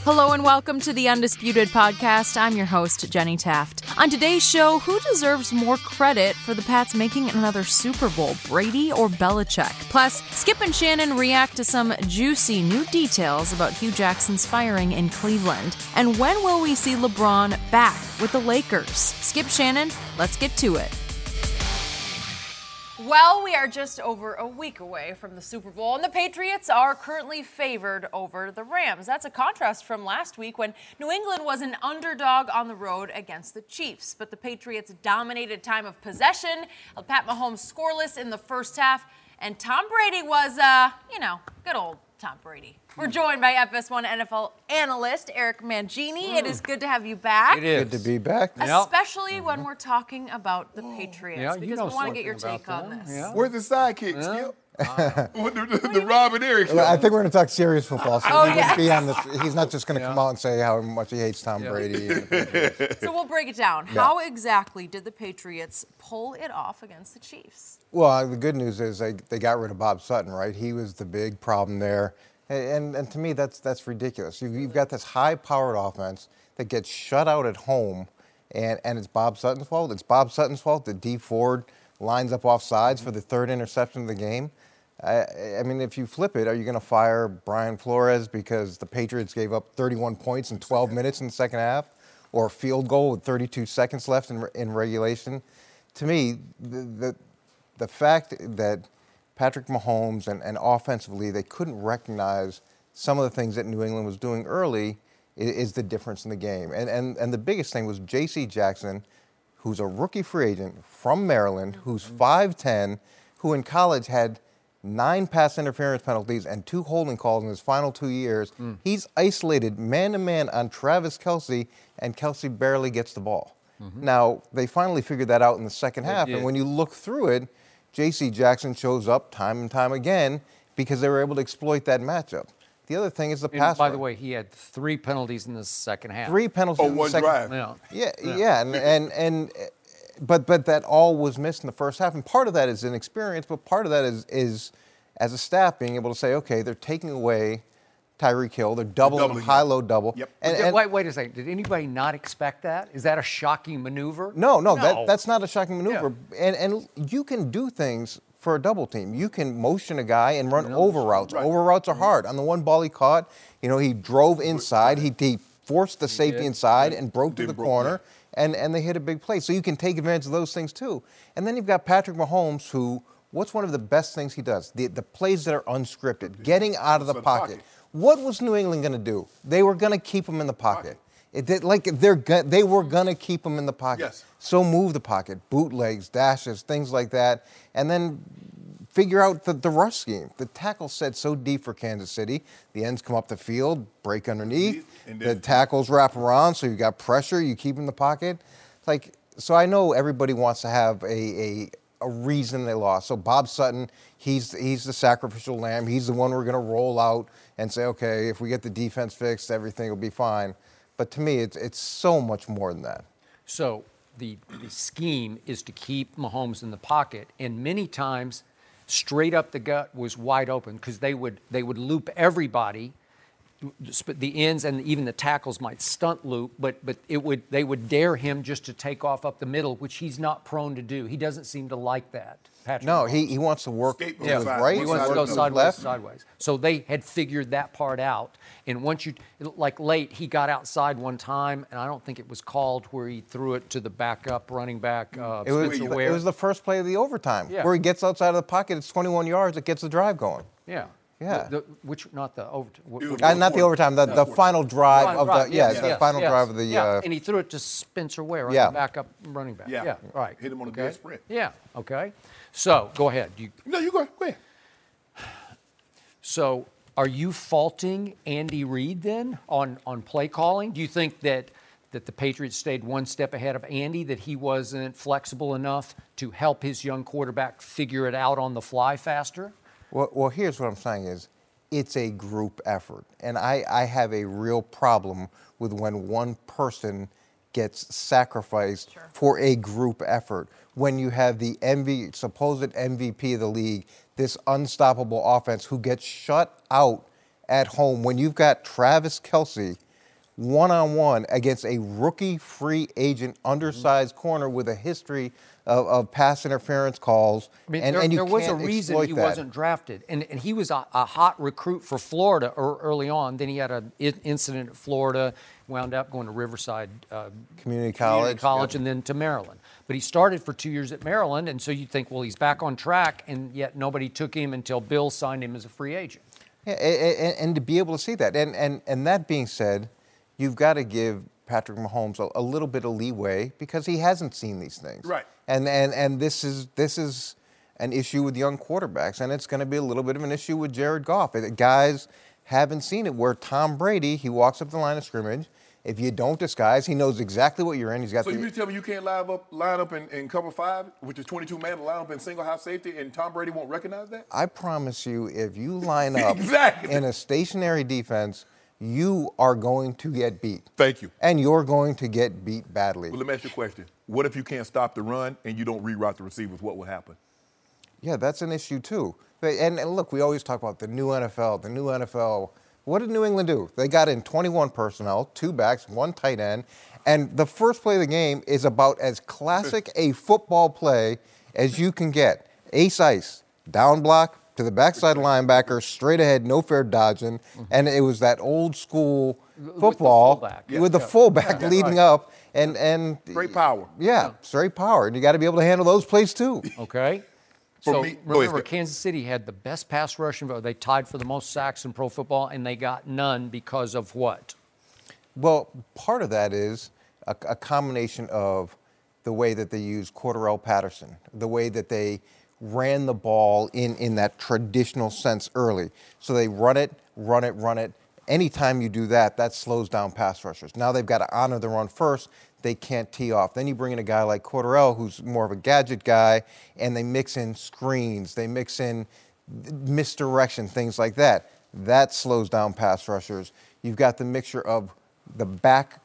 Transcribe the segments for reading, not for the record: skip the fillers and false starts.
Hello and welcome to the Undisputed Podcast. I'm your host, Jenny Taft. On today's show, who deserves more credit for the Pats making another Super Bowl, Brady or Belichick? Plus, Skip and Shannon react to some juicy new details about Hugh Jackson's firing in Cleveland. And when will we see LeBron back with the Lakers? Skip, Shannon, let's get to it. Well, we are just over a week away from the Super Bowl, and the Patriots are currently favored over the Rams. That's a contrast from last week when New England was an underdog on the road against the Chiefs. But the Patriots dominated time of possession, Pat Mahomes scoreless in the first half, and Tom Brady was, good old Tom Brady. We're joined by FS1 NFL analyst Eric Mangini. It is good to have you back. It is. Good to be back. Especially when we're talking about the Patriots, because we want to get your take on this. Yeah. Where's the sidekick, Skip? The Rob and Eric show. I think we're going to talk serious football. So yes. be on this. He's not just going to come out and say how much he hates Tom Brady. So we'll break it down. Yeah. How exactly did the Patriots pull it off against the Chiefs? Well, the good news is they got rid of Bob Sutton, right? He was the big problem there. And to me, that's ridiculous. You've got this high-powered offense that gets shut out at home, and it's Bob Sutton's fault. It's Bob Sutton's fault that Dee Ford lines up off sides for the third interception of the game. I mean, if you flip it, are you going to fire Brian Flores because the Patriots gave up 31 points in 12 minutes in the second half, or a field goal with 32 seconds left in regulation? To me, the fact that Patrick Mahomes and offensively, they couldn't recognize some of the things that New England was doing early is the difference in the game. And the biggest thing was J.C. Jackson, who's a rookie free agent from Maryland, who's 5'10", who in college had 9 pass interference penalties and 2 holding calls in his final 2 years. He's isolated man-to-man on Travis Kelce, and Kelce barely gets the ball. Now, they finally figured that out in the second half, and when you look through it, J.C. Jackson shows up time and time again because they were able to exploit that matchup. The other thing is the pass. By the way, he had 3 penalties in the second half. 3 penalties in the one second drive. Yeah. But that all was missed in the first half. And part of that is inexperience, but part of that is as a staff being able to say, okay, they're taking away Tyreek Hill. They're doubling him, high-low double. Yep. And wait a second. Did anybody not expect that? Is that a shocking maneuver? No. That's not a shocking maneuver. Yeah. And you can do things for a double team. You can motion a guy and run over routes. Right. Over routes are hard. On the one ball he caught, he drove inside. He forced the safety inside and broke to the corner, and they hit a big play. So you can take advantage of those things too. And then you've got Patrick Mahomes, who, what's one of the best things he does? The plays that are unscripted, getting out of the pocket. What was New England going to do? They were going to keep him in the pocket. They were going to keep him in the pocket. Yes. So move the pocket, bootlegs, dashes, things like that, and then figure out the rush scheme. The tackle set so deep for Kansas City. The ends come up the field, break underneath. The tackles wrap around, so you got pressure. You keep him in the pocket. So I know everybody wants to have a reason they lost. So Bob Sutton, he's the sacrificial lamb. He's the one we're going to roll out and say, okay, if we get the defense fixed, everything will be fine. But to me, it's so much more than that. So the scheme is to keep Mahomes in the pocket, and many times straight up the gut was wide open because they would loop everybody. The ends and even the tackles might stunt loop, but they would dare him just to take off up the middle, which he's not prone to do. He doesn't seem to like that. Patrick No, Mahomes. he wants to work with right. He wants to go sideways, sideways. So they had figured that part out. And once late, he got outside one time, and I don't think it was called where he threw it to the backup running back, Spencer Ware. It was the first play of the overtime where he gets outside of the pocket. It's 21 yards. It gets the drive going. Yeah. Yeah. Not the overtime. Not the overtime. The final drive of the final drive of the. And he threw it to Spencer Ware, right? The backup running back. Yeah. Right. Hit him on a good sprint. Yeah. Okay. So go ahead. No, you go ahead. So are you faulting Andy Reid then on play calling? Do you think that the Patriots stayed one step ahead of Andy, that he wasn't flexible enough to help his young quarterback figure it out on the fly faster? Well, here's what I'm saying is it's a group effort. And I have a real problem with when one person gets sacrificed for a group effort. When you have the supposed MVP of the league, this unstoppable offense who gets shut out at home, when you've got Travis Kelce, one-on-one against a rookie free agent undersized corner with a history of pass interference calls. I mean, and you there was a can't reason exploit he that. wasn't drafted. And he was a hot recruit for Florida early on. Then he had an incident at Florida, wound up going to Riverside Community college. and then to Maryland. But he started for 2 years at Maryland, and so you'd think, well, he's back on track, and yet nobody took him until Bill signed him as a free agent. Yeah, and to be able to see that. And that being said, you've got to give Patrick Mahomes a little bit of leeway because he hasn't seen these things. Right. And this is an issue with young quarterbacks, and it's going to be a little bit of an issue with Jared Goff. Guys haven't seen it where Tom Brady, he walks up the line of scrimmage. If you don't disguise, he knows exactly what you're in. He's got. So you mean to tell me you can't line up in cover 5, which is 22 man, line up in single high safety, and Tom Brady won't recognize that? I promise you, if you line up Exactly. in a stationary defense, you are going to get beat. Thank you. And you're going to get beat badly. Well, let me ask you a question. What if you can't stop the run and you don't reroute the receivers? What will happen? Yeah, that's an issue too. And look, we always talk about the new NFL. What did New England do? They got in 21 personnel, 2 backs, 1 tight end, and the first play of the game is about as classic a football play as you can get. Ace ice, down block to the backside linebacker, straight ahead, no fair dodging, and it was that old school football with the fullback leading up and Straight power. Yeah, straight power, and you got to be able to handle those plays too. Okay. For So me- go remember, ahead. Kansas City had the best pass rushing. They tied for the most sacks in pro football, and they got none because of what? Well, part of that is a combination of the way that they use Cordarrelle Patterson, the way that they ran the ball in that traditional sense early. So they run it. Anytime you do that, that slows down pass rushers. Now they've got to honor the run first. They can't tee off. Then you bring in a guy like Cordarrelle, who's more of a gadget guy, and they mix in screens. They mix in misdirection, things like that. That slows down pass rushers. You've got the mixture of the back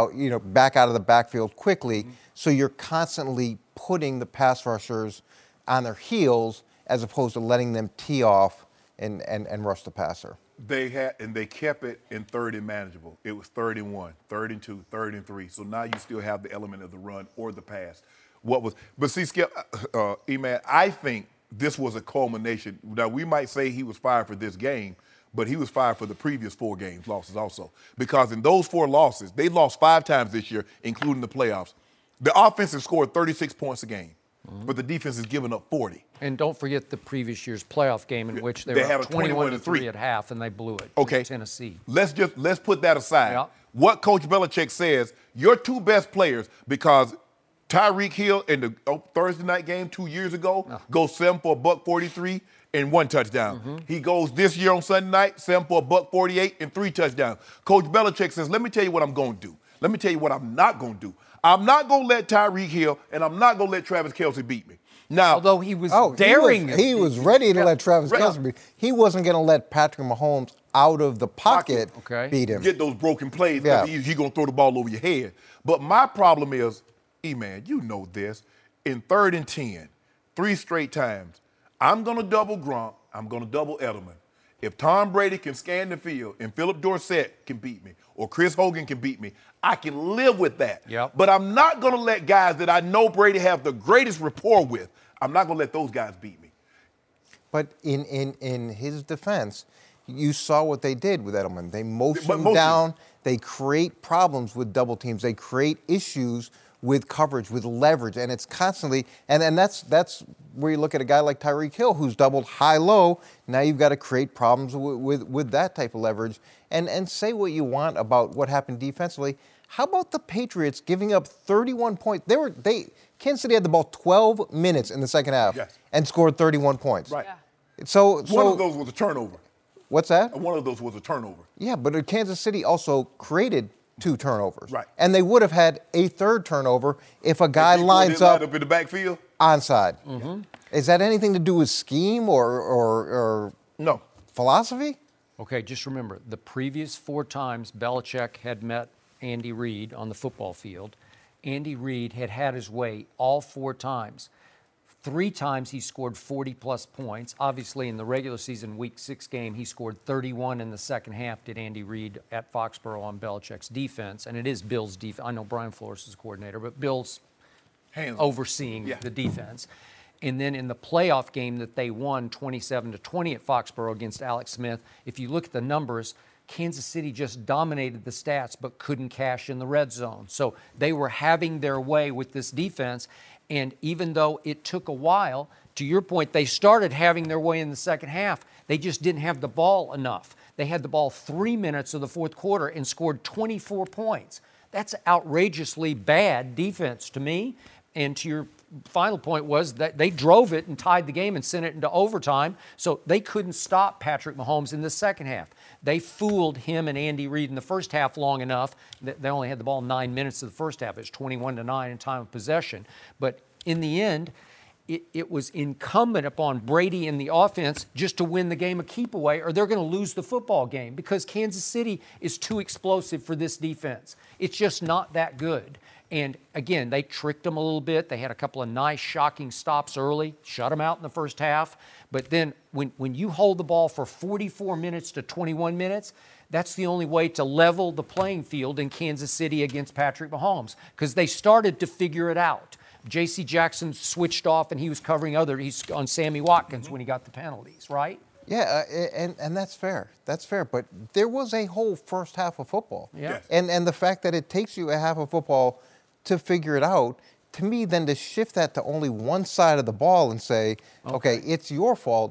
back out of the backfield quickly, so you're constantly putting the pass rushers on their heels as opposed to letting them tee off and rush the passer. They kept it in 3rd and manageable. It was 3rd and 1, 3rd and 2, 3rd and 3. So now you still have the element of the run or the pass. But see, Skip, E-Man, I think this was a culmination. Now we might say he was fired for this game, but he was fired for the previous 4 games losses also. Because in those 4 losses, they lost 5 times this year, including the playoffs. The offense has scored 36 points a game, but the defense has given up 40. And don't forget the previous year's playoff game in which they were had a up 21-3 at half, and they blew it Okay. to Tennessee. Let's put that aside. Yeah. What Coach Belichick says, your 2 best players, because Tyreek Hill in the Thursday night game 2 years ago goes 7 for $143 and 1 touchdown. He goes this year on Sunday night, 7 for $148 and 3 touchdowns. Coach Belichick says, let me tell you what I'm going to do. Let me tell you what I'm not going to do. I'm not going to let Tyreek Hill and I'm not going to let Travis Kelce beat me. Now, Although he was daring. daring. He was ready to let Travis Right. Kelce beat. He wasn't going to let Patrick Mahomes out of the pocket Okay. beat him. get those broken plays. Yeah. He's going to throw the ball over your head. But my problem is, E-Man, you know this. In 3rd and 10, 3 straight times, I'm going to double Gronk. I'm going to double Edelman. If Tom Brady can scan the field and Philip Dorsett can beat me or Chris Hogan can beat me, I can live with that. Yep. But I'm not going to let guys that I know Brady have the greatest rapport with, I'm not going to let those guys beat me. But in his defense, you saw what they did with Edelman. They motion him motion. down. They create problems with double teams. They create issues with coverage, with leverage, and it's constantly. And that's where you look at a guy like Tyreek Hill, who's doubled high-low. Now you've got to create problems with that type of leverage. And say what you want about what happened defensively. How about the Patriots giving up 31 points? Kansas City had the ball 12 minutes in the second half and scored 31 points. Right. Yeah. So One of those was a turnover. What's that? One of those was a turnover. Yeah, but Kansas City also created 2 turnovers. Right. And they would have had a 3rd turnover if a guy lines up in the backfield. onside. Is that anything to do with scheme or No. philosophy? Okay, just remember, the previous 4 times Belichick had met Andy Reid on the football field, Andy Reid had his way all 4 times. 3 times he scored 40-plus points. Obviously, in the regular season Week 6 game, he scored 31 in the second half, did Andy Reid at Foxborough on Belichick's defense. And it is Bill's defense. I know Brian Flores is coordinator, but Bill's overseeing the defense. And then in the playoff game that they won 27-20 at Foxborough against Alex Smith, if you look at the numbers, Kansas City just dominated the stats but couldn't cash in the red zone. So they were having their way with this defense. And even though it took a while, to your point, they started having their way in the second half. They just didn't have the ball enough. They had the ball 3 minutes of the fourth quarter and scored 24 points. That's outrageously bad defense to me. And to your final point was that they drove it and tied the game and sent it into overtime, so they couldn't stop Patrick Mahomes in the second half. They fooled him and Andy Reid in the first half long enough that they only had the ball 9 minutes of the first half. It was 21-9 in time of possession. But in the end, it was incumbent upon Brady and the offense just to win the game a keep away, or they're going to lose the football game because Kansas City is too explosive for this defense. It's just not that good. And again, they tricked them a little bit. They had a couple of nice, shocking stops early, shut them out in the first half. But then when you hold the ball for 44 minutes to 21 minutes, that's the only way to level the playing field in Kansas City against Patrick Mahomes, because they started to figure it out. J.C. Jackson switched off, and he was covering he's on Sammy Watkins when he got the penalties, right? Yeah, and that's fair. That's fair. But there was a whole first half of football. Yeah. Yes. And the fact that it takes you a half of football to figure it out, to me, then to shift that to only one side of the ball and say, okay, it's your fault,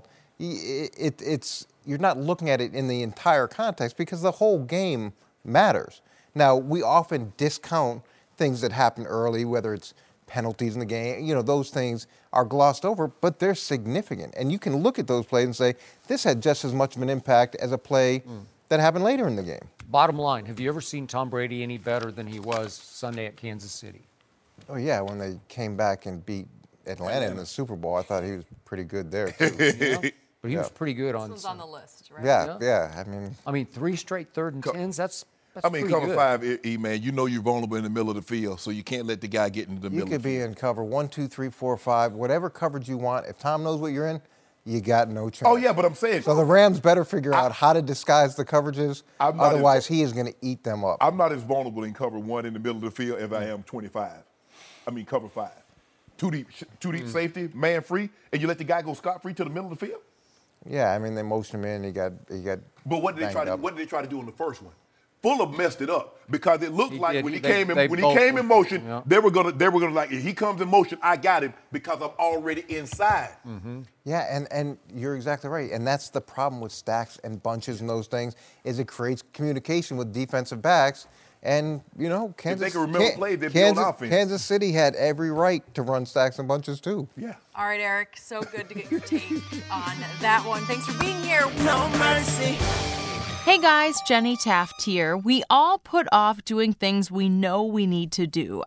you're not looking at it in the entire context, because the whole game matters. Now, we often discount things that happen early, whether it's penalties in the game, those things are glossed over, but they're significant. And you can look at those plays and say, this had just as much of an impact as a play that happened later in the game. Bottom line, have you ever seen Tom Brady any better than he was Sunday at Kansas City? Oh, yeah, when they came back and beat Atlanta in the Super Bowl, I thought he was pretty good there, too. But he was pretty good on This one's on the list, right? Yeah. I mean, 3 straight 3rd and 10s, that's pretty cover good. 5, man, you're vulnerable in the middle of the field, so you can't let the guy get into the middle. You could be in cover 1, 2, 3, 4, 5, whatever coverage you want. If Tom knows what you're in, you got no chance. Oh, yeah, but I'm saying. So the Rams better figure out how to disguise the coverages. Otherwise, he is going to eat them up. I'm not as vulnerable in cover 1 in the middle of the field as I am 25. Cover 5. Too deep safety, man free, and you let the guy go scot-free to the middle of the field? Yeah, they motioned him in. He got. But what did they try to do in the first one? Fuller messed it up because it looked like when he came in motion, they were gonna like, if he comes in motion, I got him because I'm already inside. Mm-hmm. Yeah, and you're exactly right. And that's the problem with stacks and bunches and those things, is it creates communication with defensive backs. And Kansas. If they can remember plays, they build offense. Kansas City had every right to run stacks and bunches too. Yeah. All right, Eric. So good to get your take on that one. Thanks for being here. No mercy. Hey guys, Jenny Taft here. We all put off doing things we know we need to do.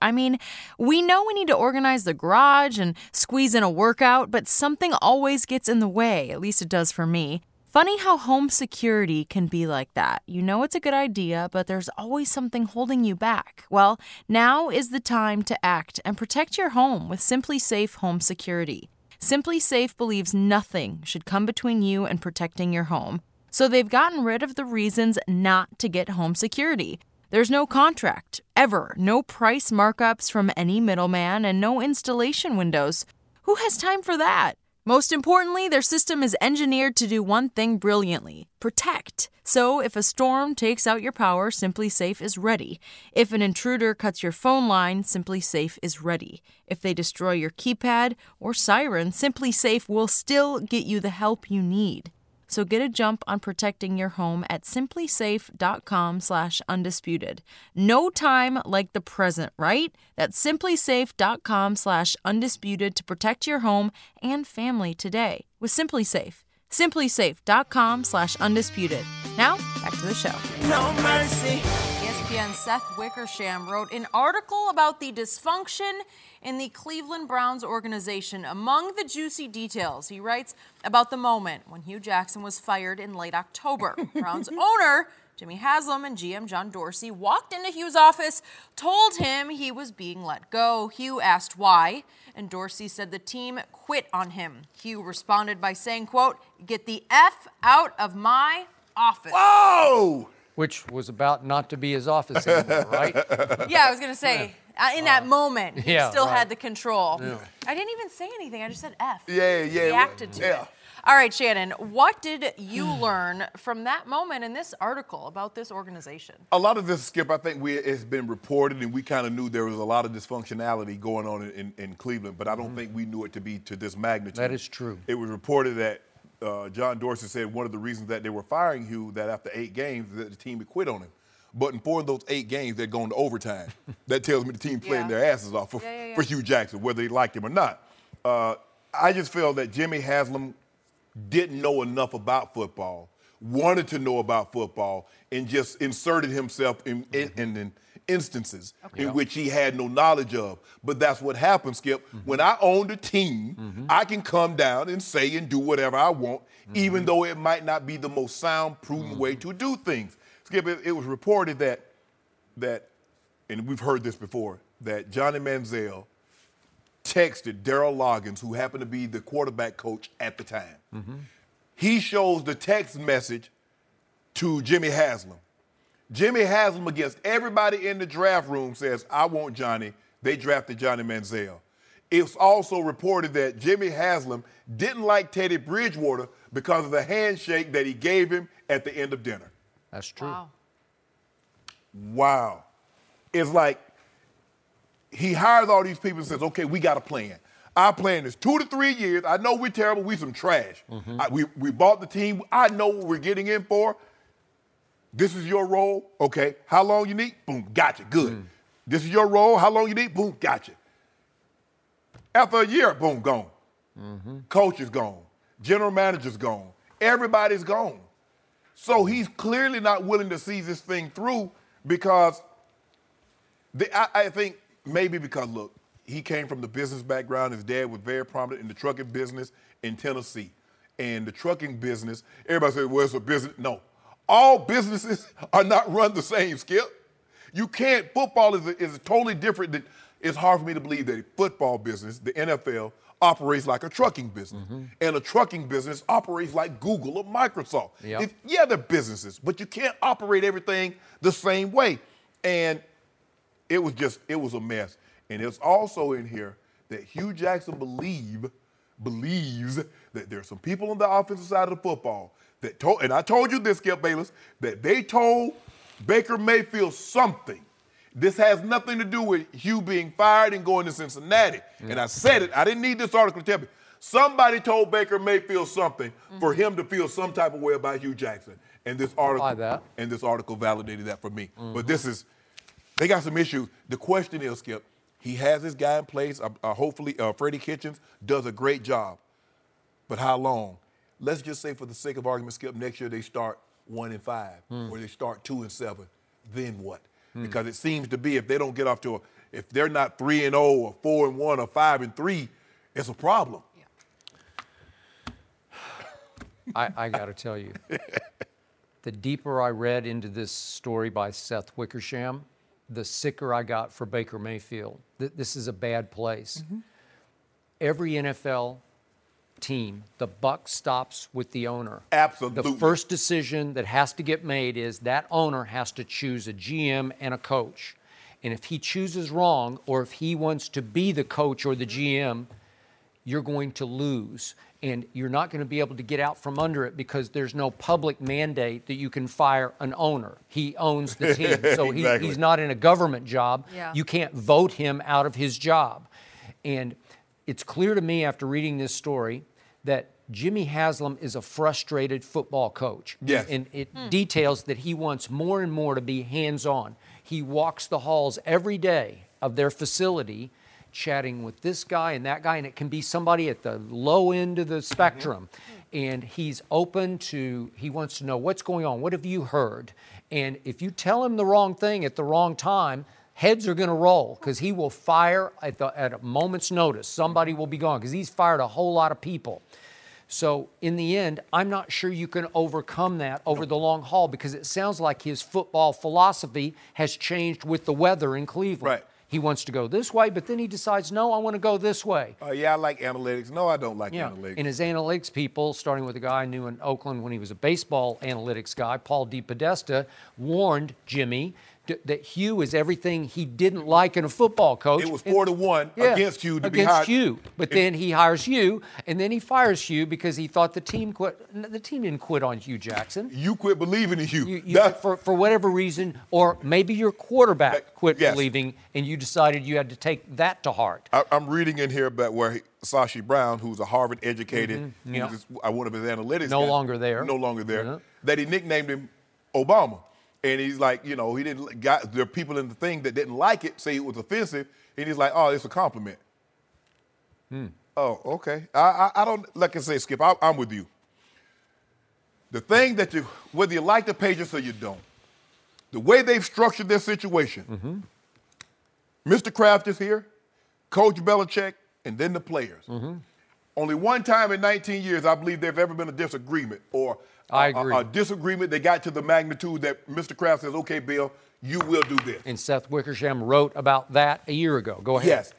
We know we need to organize the garage and squeeze in a workout, but something always gets in the way. At least it does for me. Funny how home security can be like that. You know it's a good idea, but there's always something holding you back. Well, now is the time to act and protect your home with Simply Safe Home Security. Simply Safe believes nothing should come between you and protecting your home. So they've gotten rid of the reasons not to get home security. There's no contract, ever, no price markups from any middleman, and no installation windows. Who has time for that? Most importantly, their system is engineered to do one thing brilliantly: protect. So if a storm takes out your power, Simply Safe is ready. If an intruder cuts your phone line, Simply Safe is ready. If they destroy your keypad or siren, Simply Safe will still get you the help you need. So get a jump on protecting your home at simplysafe.com/undisputed. No time like the present, right? That's simplysafe.com/undisputed to protect your home and family today with Simply Safe. simplysafe.com/undisputed. Now, back to the show. No mercy. ESPN's Seth Wickersham wrote an article about the dysfunction in the Cleveland Browns organization. Among the juicy details, he writes about the moment when Hugh Jackson was fired in late October. Browns owner Jimmy Haslam and GM John Dorsey walked into Hugh's office, told him he was being let go. Hugh asked why, and Dorsey said the team quit on him. Hugh responded by saying, quote, "Get the F out of my office." Whoa! Which was about not to be his office anymore, right? Yeah, I was going to say, in that moment, he yeah, still right. had the control. I didn't even say anything. I just said F. Yeah. Reacted to it. All right, Shannon, what did you learn from that moment in this article about this organization? A lot of this, Skip, I think it's been reported, and we kind of knew there was a lot of dysfunctionality going on in Cleveland, but I don't think we knew it to be to this magnitude. That is true. It was reported that John Dorsey said one of the reasons that they were firing Hugh, that after 8 games, that the team had quit on him. But in 4 of those 8 games, they're going to overtime. That tells me the team playing their asses off for Hugh Jackson, whether they liked him or not. I just feel that Jimmy Haslam didn't know enough about football, wanted to know about football, and just inserted himself in instances in which he had no knowledge of. But that's what happens, Skip. When I own a team, I can come down and say and do whatever I want, even though it might not be the most sound, prudent way to do things. Skip, it was reported that, and we've heard this before, that Johnny Manziel texted Darryl Loggins, who happened to be the quarterback coach at the time. He shows the text message to Jimmy Haslam. Jimmy Haslam, against everybody in the draft room, says, "I want Johnny." They drafted Johnny Manziel. It's also reported that Jimmy Haslam didn't like Teddy Bridgewater because of the handshake that he gave him at the end of dinner. That's true. Wow. It's like he hires all these people and says, "Okay, we got a plan. Our plan is 2 to 3 years. I know we're terrible. We some trash. We bought the team. I know what we're getting in for. This is your role. Okay, how long you need? Boom, gotcha, good. This is your role. How long you need? Boom, gotcha." After a year, boom, gone. Coach is gone. General manager's gone. Everybody's gone. So he's clearly not willing to see this thing through because I think maybe because, look, he came from the business background. His dad was very prominent in the trucking business in Tennessee. And the trucking business, everybody says, well, it's a business. No. All businesses are not run the same, Skip. You can't, football is totally different. It's hard for me to believe that a football business, the NFL, operates like a trucking business. And a trucking business operates like Google or Microsoft. Yeah, they're businesses, but you can't operate everything the same way. And it was a mess. And it's also in here that Hugh Jackson believes that there's some people on the offensive side of the football that told, and I told you this, Skip Bayless, that they told Baker Mayfield something. This has nothing to do with Hugh being fired and going to Cincinnati. And I said it. I didn't need this article to tell me. Somebody told Baker Mayfield something for him to feel some type of way about Hugh Jackson. And this article validated that for me. But they got some issues. The question is, Skip, he has his guy in place. Hopefully, Freddie Kitchens does a great job. But how long? Let's just say, for the sake of argument, Skip, next year they start 1-5, or they start 2-7. Then what? Because it seems to be if they don't get off to if they're not 3-0 or 4-1 or 5-3, it's a problem. I got to tell you, the deeper I read into this story by Seth Wickersham, the sicker I got for Baker Mayfield. This is a bad place. Every NFL team, the buck stops with the owner. Absolutely. The first decision that has to get made is that owner has to choose a GM and a coach. And if he chooses wrong, or if he wants to be the coach or the GM, you're going to lose. And you're not going to be able to get out from under it because there's no public mandate that you can fire an owner. He owns the team. So Exactly. he's not in a government job. Yeah. You can't vote him out of his job. And it's clear to me after reading this story that Jimmy Haslam is a frustrated football coach. Yes. And it details that he wants more and more to be hands-on. He walks the halls every day of their facility chatting with this guy and that guy, and it can be somebody at the low end of the spectrum. And he's open to, he wants to know what's going on. What have you heard? And if you tell him the wrong thing at the wrong time, heads are going to roll because he will fire at a moment's notice. Somebody will be gone because he's fired a whole lot of people. So in the end, I'm not sure you can overcome that over the long haul because it sounds like his football philosophy has changed with the weather in Cleveland. Right. He wants to go this way, but then he decides, no, I want to go this way. Yeah, I like analytics. No, I don't like Yeah, analytics. and his analytics people, starting with a guy I knew in Oakland when he was a baseball analytics guy, Paul DePodesta, warned Jimmy that Hugh is everything he didn't like in a football coach. It was 4-1 against Hugh to be against hired. Hugh. But then he hires Hugh, and then he fires Hugh because he thought the team quit. The team didn't quit on Hugh Jackson. You quit believing in Hugh. For whatever reason, or maybe your quarterback quit Yes. believing, and you decided you had to take that to heart. I'm reading in here about where Sashi Brown, who's a Harvard-educated, Yeah. one of his analytics No guys, longer there. no longer there, Yeah. that he nicknamed him Obama. And he's like, he didn't got there are people in the thing that didn't like it, say it was offensive, and he's like, oh, it's a compliment. Oh, okay. I don't, like I say, Skip, I'm with you. The thing that whether you like the Patriots or you don't, the way they've structured their situation, Mr. Kraft is here, Coach Belichick, and then the players. Only one time in 19 years, I believe there's ever been a disagreement or I agree. a disagreement that got to the magnitude that Mr. Kraft says, okay, Bill, you will do this. And Seth Wickersham wrote about that a year ago. Go ahead. Yes.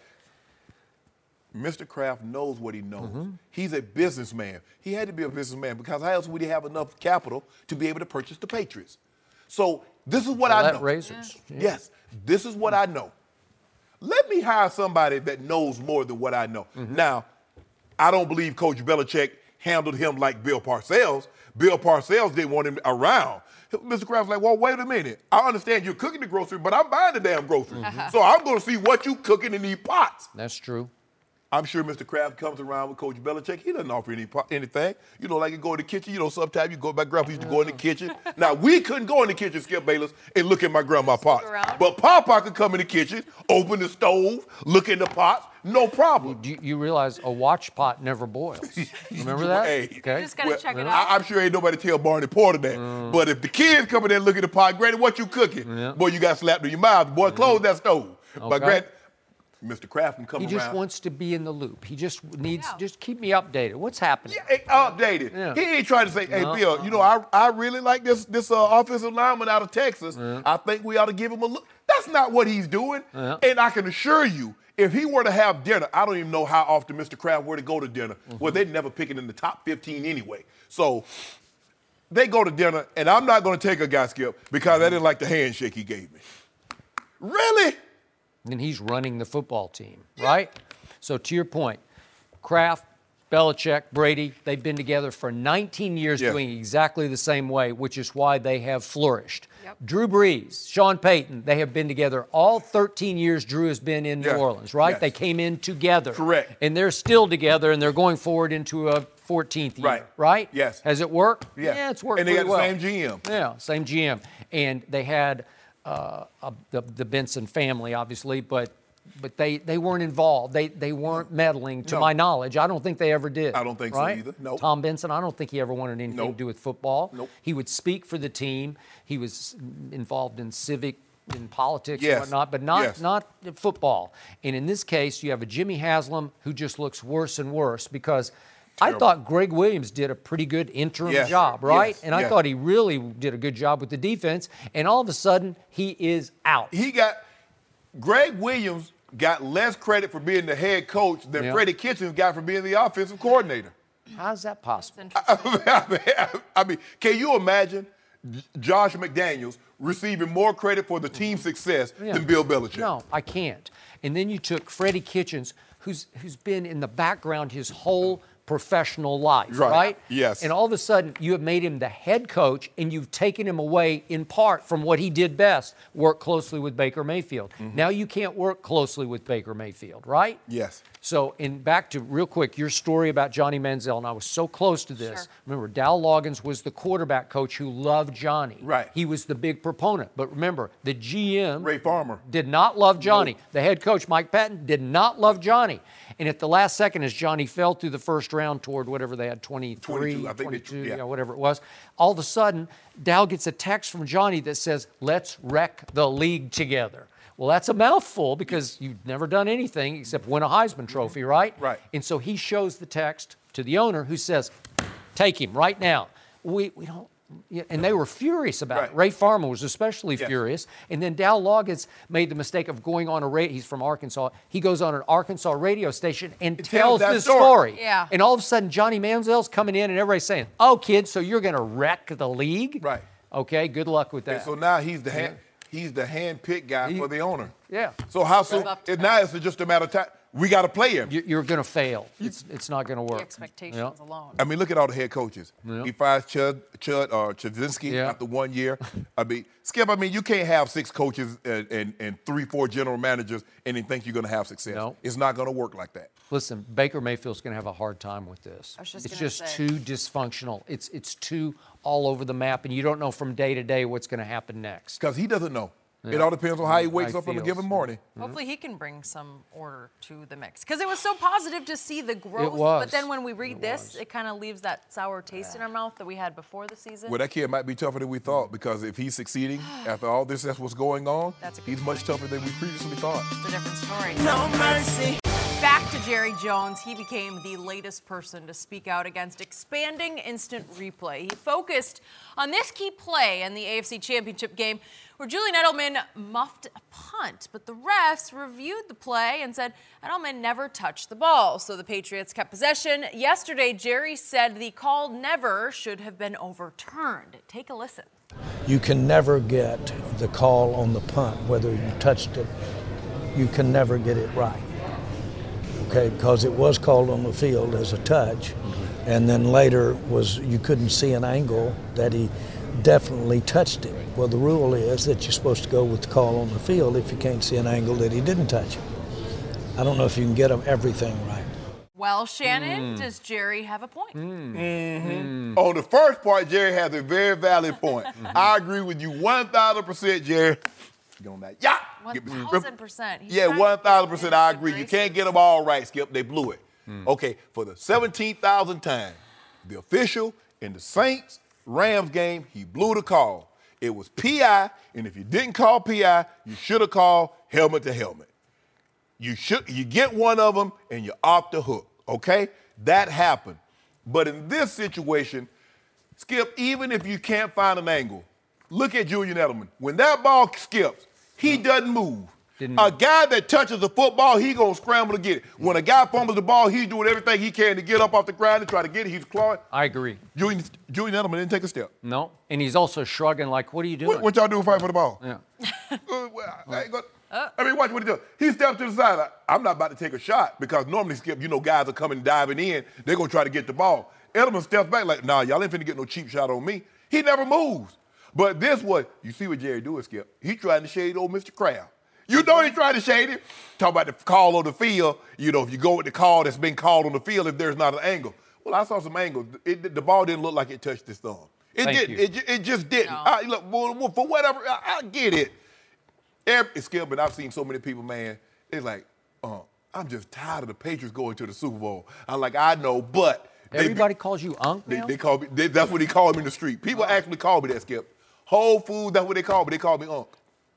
Mr. Kraft knows what he knows. He's a businessman. He had to be a businessman because how else would he have enough capital to be able to purchase the Patriots? So this is what I know. Razors. Yeah. Yes, this is what I know. Let me hire somebody that knows more than what I know. Now, I don't believe Coach Belichick handled him like Bill Parcells. Bill Parcells didn't want him around. Mr. Kraft's like, well, wait a minute. I understand you're cooking the grocery, but I'm buying the damn groceries. So I'm going to see what you cooking in these pots. That's true. I'm sure Mr. Kraft comes around with Coach Belichick. He doesn't offer anything. Like you go in the kitchen. Sometimes you go, my grandpa used to go in the kitchen. Now, we couldn't go in the kitchen, Skip Bayless, and look at my grandma's pots. around. But Papa could come in the kitchen, open the stove, look in the pots, no problem. Do you realize a watch pot never boils? Remember that? Hey, Okay. You just gotta check it out. I'm sure ain't nobody tell Barney Porter that. But if the kids come in there and look at the pot, Granny, what you cooking? Yeah. Boy, you got slapped in your mouth. Boy, close that stove. But Okay. Mr. Kraft can come He around. just wants to be in the loop. He just needs, Yeah. just keep me updated. What's happening? Yeah, updated. Yeah. He ain't trying to say, hey, No, Bill, I really like this offensive lineman out of Texas. I think we ought to give him a look. That's not what he's doing. Yeah. And I can assure you, if he were to have dinner, I don't even know how often Mr. Kraft were to go to dinner. Well, they'd never pick it in the top 15 anyway. So they go to dinner, and I'm not going to take a guy, Skip, because I didn't like the handshake he gave me. Really? And he's running the football team, right? So to your point, Kraft, Belichick, Brady, they've been together for 19 years Yeah. doing exactly the same way, which is why they have flourished. Yep. Drew Brees, Sean Payton, they have been together all 13 years Drew has been in New Yeah. Orleans, right? Yes. They came in together. Correct. And they're still together, and they're going forward into a 14th year, right? Yes. Has it worked? Yeah. Yeah, it's worked And they pretty got the well. same GM. Yeah, same GM. And they had the Benson family, obviously, but they weren't involved. They weren't meddling, to No. my knowledge. I don't think they ever did. I don't think so right? either. Nope. Tom Benson, I don't think he ever wanted anything Nope. to do with football. Nope. He would speak for the team. He was involved in in politics Yes. and whatnot, but not Yes. not football. And in this case, you have a Jimmy Haslam who just looks worse and worse because I Terrible. thought Greg Williams did a pretty good interim Yes. job, right? Yes. And I Yes. thought he really did a good job with the defense. And all of a sudden, he is out. Greg Williams got less credit for being the head coach than Yeah. Freddie Kitchens got for being the offensive coordinator. How's that possible? I mean, can you imagine Josh McDaniels receiving more credit for the team's success Yeah. than Bill Belichick? No, I can't. And then you took Freddie Kitchens, who's been in the background his whole professional life, Right. right? Yes. And all of a sudden, you have made him the head coach, and you've taken him away in part from what he did best, work closely with Baker Mayfield. Now you can't work closely with Baker Mayfield, right? Yes. So, and back to real quick, your story about Johnny Manziel, and I was so close to this. Sure. Remember, Dow Loggins was the quarterback coach who loved Johnny. Right. He was the big proponent. But remember, the GM Ray Farmer. did not love Johnny. The head coach, Mike Patton, did not love Johnny. And at the last second, as Johnny fell through the first round toward whatever they had, 23, 22, I think 22, yeah. whatever it was, all of a sudden, Dow gets a text from Johnny that says, let's wreck the league together. Well, that's a mouthful because you've never done anything except win a Heisman Trophy, right? Right. And so he shows the text to the owner who says, take him right now. We don't. Yeah, and they were furious about it. Ray Farmer was especially furious. And then Dow Loggins made the mistake of going on a radio. He's from Arkansas. He goes on an Arkansas radio station and tells this story. Yeah. And all of a sudden, Johnny Manziel's coming in and everybody's saying, oh, kid, so you're going to wreck the league? Right. Okay, good luck with that. And so now he's the hand-picked guy for the owner. Yeah. So how soon? Now it's just a matter of time. We got to play him. You're going to fail. It's not going to work. The expectations alone. I mean, look at all the head coaches. He fires Chudzinski after 1 year. I mean, Skip, you can't have 6 coaches and 3-4 general managers and then think you're going to have success. No. It's not going to work like that. Listen, Baker Mayfield's going to have a hard time with this. It's just too dysfunctional. It's too all over the map, and you don't know from day to day what's going to happen next. Because he doesn't know. Yeah. It all depends on how he wakes up on a given morning. Hopefully he can bring some order to the mix. Because it was so positive to see the growth. It was. But then when we read this, it kind of leaves that sour taste in our mouth that we had before the season. Well, that kid might be tougher than we thought, because if he's succeeding after all this that's what's going on, he's much tougher than we previously thought. It's a different story. No mercy. Back to Jerry Jones. He became the latest person to speak out against expanding instant replay. He focused on this key play in the AFC Championship game where Julian Edelman muffed a punt, but the refs reviewed the play and said Edelman never touched the ball, so the Patriots kept possession. Yesterday, Jerry said the call never should have been overturned. Take a listen. You can never get the call on the punt, whether you touched it. You can never get it right. Okay, because it was called on the field as a touch, and then later you couldn't see an angle that he definitely touched it. Well, the rule is that you're supposed to go with the call on the field if you can't see an angle that he didn't touch it. I don't know if you can get them everything right. Well, Shannon, does Jerry have a point? On the first part, Jerry has a very valid point. I agree with you 1,000%, Jerry. Get on that. Yeah. 1,000%. Yeah, 1,000%. I agree. You can't get them all right, Skip. They blew it. Okay, for the 17,000th time, the official in the Saints-Rams game, he blew the call. It was PI, and if you didn't call PI, you should have called helmet to helmet. You get one of them, and you're off the hook. Okay, that happened. But in this situation, Skip, even if you can't find an angle, look at Julian Edelman. When that ball skips, he doesn't move. A guy that touches the football, he gonna scramble to get it. When a guy fumbles the ball, he's doing everything he can to get up off the ground and try to get it. He's clawing. I agree. Julian Edelman didn't take a step. No, and he's also shrugging like, what are you doing? What y'all doing fighting for the ball? Yeah. I mean, watch what he does. He steps to the side. I'm not about to take a shot, because normally, Skip, guys are coming diving in. They're gonna try to get the ball. Edelman steps back like, nah, y'all ain't finna get no cheap shot on me. He never moves. But you see what Jerry doing, Skip? He trying to shade old Mr. Kraft. You know he tried to shade him. Talk about the call on the field. If you go with the call that's been called on the field, if there's not an angle. Well, I saw some angles. The ball didn't look like it touched his thumb. It didn't. It just didn't. No. Look, for whatever, I get it. Skip, but I've seen so many people, man, it's like, I'm just tired of the Patriots going to the Super Bowl. I'm like, I know, but. Everybody calls you Unc now? They call me, that's what they call me in the street. People actually call me that, Skip. Whole Foods, that's what they call me. They call me Unc.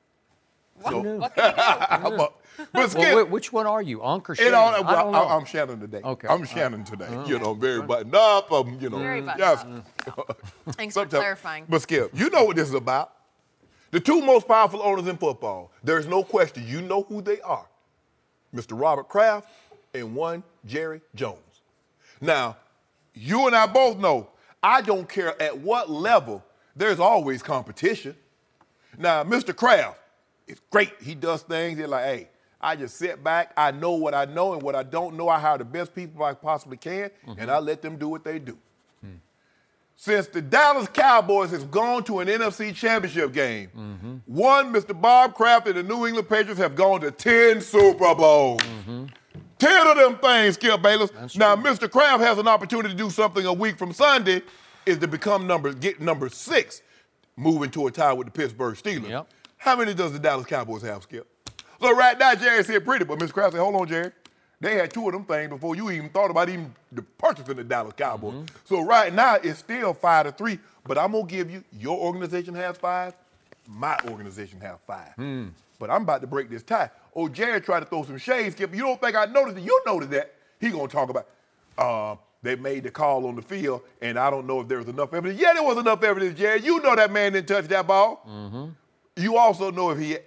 What can you do? But Skip, well, which one are you, Unc or Shannon? I don't know. I'm Shannon today. Okay. I'm Shannon today. Very buttoned up. Very buttoned up. Thanks for clarifying. But Skip, you know what this is about. The two most powerful owners in football, there's no question. You know who they are. Mr. Robert Kraft and one Jerry Jones. Now, you and I both know, I don't care at what level, there's always competition. Now, Mr. Kraft, it's great. He does things. They're like, hey, I just sit back. I know what I know, and what I don't know, I hire the best people I possibly can, and I let them do what they do. Since the Dallas Cowboys has gone to an NFC Championship game, Mr. Bob Kraft and the New England Patriots have gone to 10 Super Bowls. 10 of them things, Skip Bayless. Now, Mr. Kraft has an opportunity to do something a week from Sunday, is to get number 6, moving to a tie with the Pittsburgh Steelers. Yep. How many does the Dallas Cowboys have, Skip? So right now, Jerry said pretty, but Mr. Kraft said, hold on, Jerry. They had 2 of them things before you even thought about even purchasing the Dallas Cowboys. So right now, it's still 5-3, but I'm going to give you, your organization has 5, my organization has 5. But I'm about to break this tie. Jerry tried to throw some shade, Skip. You don't think I noticed it? You noticed that. He going to talk about, they made the call on the field, and I don't know if there was enough evidence. Yeah, there was enough evidence, Jerry. You know that man didn't touch that ball. Mm-hmm. You also know if he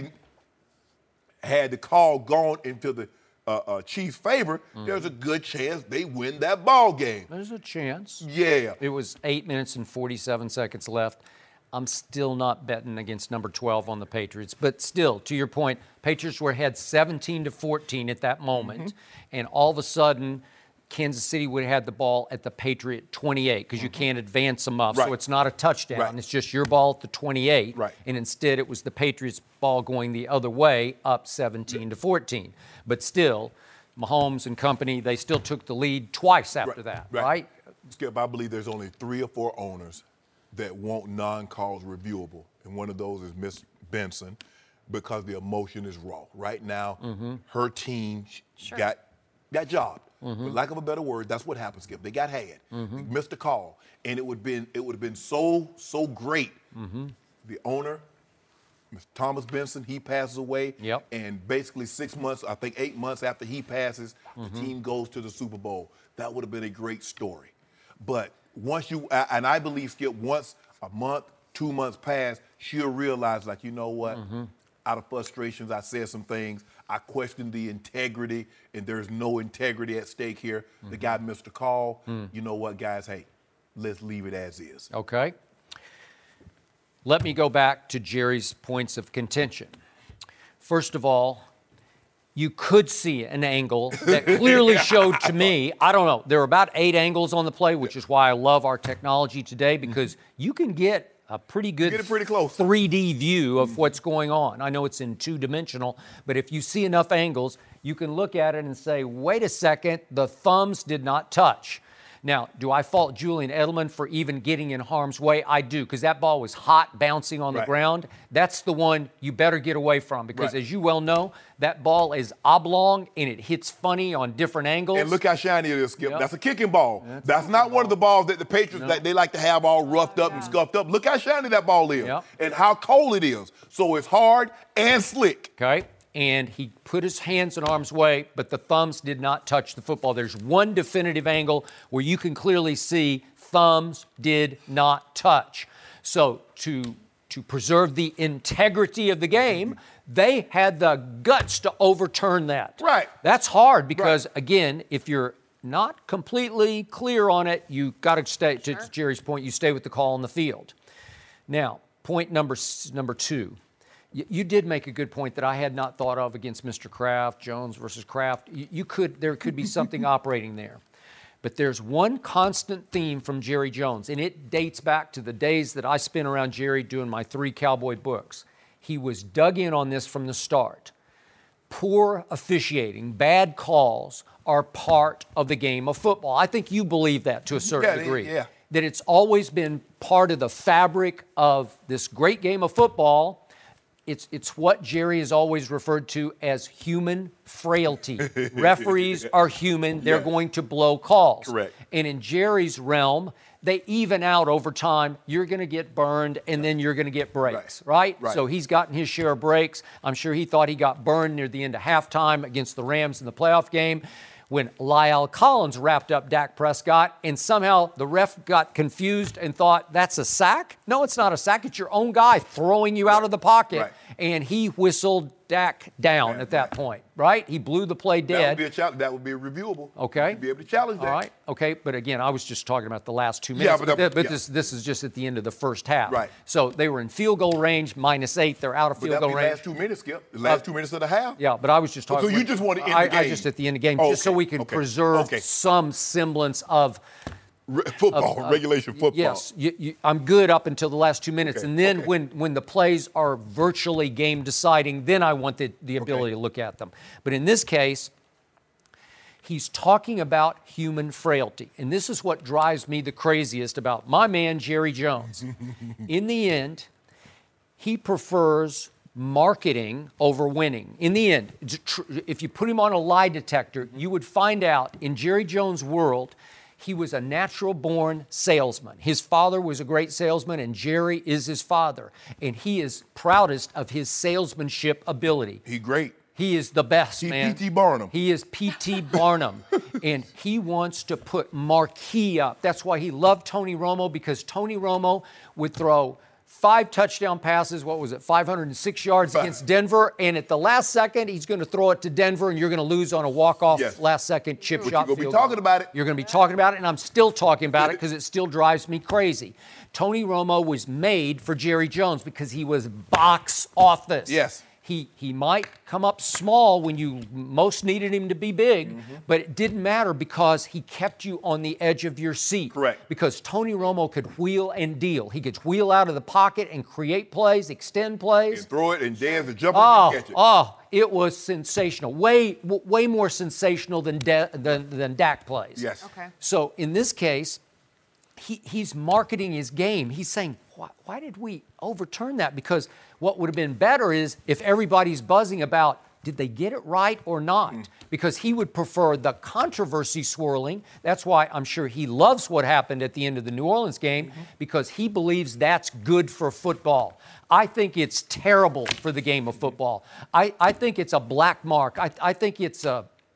had the call gone into the Chiefs' favor, there's a good chance they win that ball game. There's a chance. Yeah. It was 8 minutes and 47 seconds left. I'm still not betting against number 12 on the Patriots. But still, to your point, Patriots were ahead 17-14 at that moment. And all of a sudden, Kansas City would have had the ball at the Patriot 28 because you can't advance them up. Right. So it's not a touchdown. Right. It's just your ball at the 28. Right. And instead, it was the Patriots' ball going the other way, up 17-14. But still, Mahomes and company, they still took the lead twice after that, right? Skip, I believe there's only 3 or 4 owners that want non-calls reviewable, and one of those is Miss Benson because the emotion is raw. Right now, her team got jobbed. For lack of a better word, that's what happened, Skip. They got had. They missed a call, and it would have been so great. The owner, Mr. Thomas Benson, he passes away, and basically 6 months, I think 8 months after he passes, the team goes to the Super Bowl. That would have been a great story. But once and I believe, Skip, once a month, 2 months pass, she'll realize, like, you know what? Out of frustrations, I said some things. I questioned the integrity, and there's no integrity at stake here. The guy missed a call. You know what, guys? Hey, let's leave it as is. Okay. Let me go back to Jerry's points of contention. First of all, you could see an angle that clearly showed to me, I don't know, there were about 8 angles on the play, which is why I love our technology today, because you can get a pretty good pretty close 3D view of what's going on. I know it's in 2-dimensional, but if you see enough angles, you can look at it and say, wait a second, the thumbs did not touch. Now, do I fault Julian Edelman for even getting in harm's way? I do, because that ball was hot, bouncing on the ground. That's the one you better get away from, because as you well know, that ball is oblong and it hits funny on different angles. And look how shiny it is, Skip. That's a kicking ball. That's not one of the balls that the Patriots, that they like to have all roughed up and scuffed up. Look how shiny that ball is and how cold it is. So it's hard and slick. Okay. And he put his hands in harm's way, but the thumbs did not touch the football. There's one definitive angle where you can clearly see thumbs did not touch. So to preserve the integrity of the game, they had the guts to overturn that. Right. That's hard because, again, if you're not completely clear on it, you got to stay, to Jerry's point, you stay with the call on the field. Now, point number 2. You did make a good point that I had not thought of against Mr. Kraft, Jones versus Kraft. There could be something operating there. But there's one constant theme from Jerry Jones, and it dates back to the days that I spent around Jerry doing my 3 Cowboy books. He was dug in on this from the start. Poor officiating, bad calls are part of the game of football. I think you believe that to a certain degree. Yeah. That it's always been part of the fabric of this great game of football. It's what Jerry has always referred to as human frailty. Referees are human. They're going to blow calls. Correct. And in Jerry's realm, they even out over time. You're going to get burned, and then you're going to get breaks, right? So he's gotten his share of breaks. I'm sure he thought he got burned near the end of halftime against the Rams in the playoff game when La'el Collins wrapped up Dak Prescott, and somehow the ref got confused and thought, that's a sack? No, it's not a sack. It's your own guy throwing you out of the pocket. And he whistled Dak down at that point, right? He blew the play dead. That would be a challenge. That would be reviewable. Okay. You'd be able to challenge that. All right. Okay. But again, I was just talking about the last 2 minutes. This is just at the end of the first half. Right. So they were in field goal range, -8. They're out of field goal range. Last 2 minutes, Skip. The last 2 minutes of the half. Yeah, but I was just talking. So you just want to end the game. I just at the end of the game, just so we can preserve some semblance of football, regulation football. Yes, I'm good up until the last 2 minutes. And then when the plays are virtually game deciding, then I want the ability to look at them. But in this case, he's talking about human frailty. And this is what drives me the craziest about my man, Jerry Jones. In the end, he prefers marketing over winning. In the end, if you put him on a lie detector, you would find out in Jerry Jones' world, he was a natural-born salesman. His father was a great salesman, and Jerry is his father. And he is proudest of his salesmanship ability. He's great. He is the best, He man. P.T. Barnum. He is P.T. Barnum. And he wants to put marquee up. That's why he loved Tony Romo, because Tony Romo would throw 5 touchdown passes, 506 yards against Denver, and at the last second, he's going to throw it to Denver, and you're going to lose on a walk-off last-second chip But shot you're going to field be talking goal. about it. You're going to be talking about it, and I'm still talking about it because it still drives me crazy. Tony Romo was made for Jerry Jones because he was box office. Yes. He might come up small when you most needed him to be big, but it didn't matter because he kept you on the edge of your seat. Correct. Because Tony Romo could wheel and deal. He could wheel out of the pocket and create plays, extend plays. And throw it and dance and jump up and catch it. It was sensational. Way more sensational than Dak plays. Yes. Okay. So in this case, he's marketing his game. He's saying, why did we overturn that? Because what would have been better is if everybody's buzzing about, did they get it right or not? Because he would prefer the controversy swirling. That's why I'm sure he loves what happened at the end of the New Orleans game, because he believes that's good for football. I think it's terrible for the game of football. I think it's a black mark. I think it's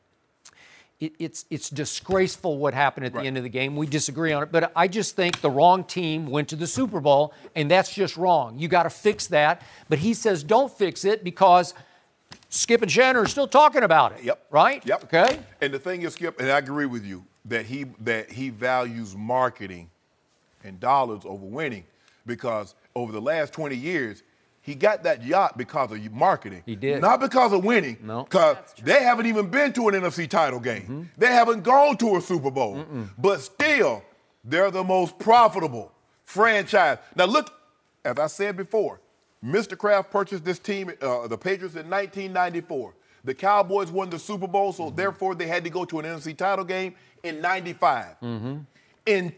disgraceful what happened at the end of the game. We disagree on it, but I just think the wrong team went to the Super Bowl, and that's just wrong. You got to fix that. But he says don't fix it because Skip and Shannon are still talking about it. Yep. Right? Yep. Okay. And the thing is, Skip, and I agree with you, that he values marketing and dollars over winning, because over the last 20 years, he got that yacht because of marketing. He did. Not because of winning. No. Because they haven't even been to an NFC title game. They haven't gone to a Super Bowl. But still, they're the most profitable franchise. Now look, as I said before, Mr. Kraft purchased this team, the Patriots, in 1994. The Cowboys won the Super Bowl, so therefore they had to go to an NFC title game in 95. In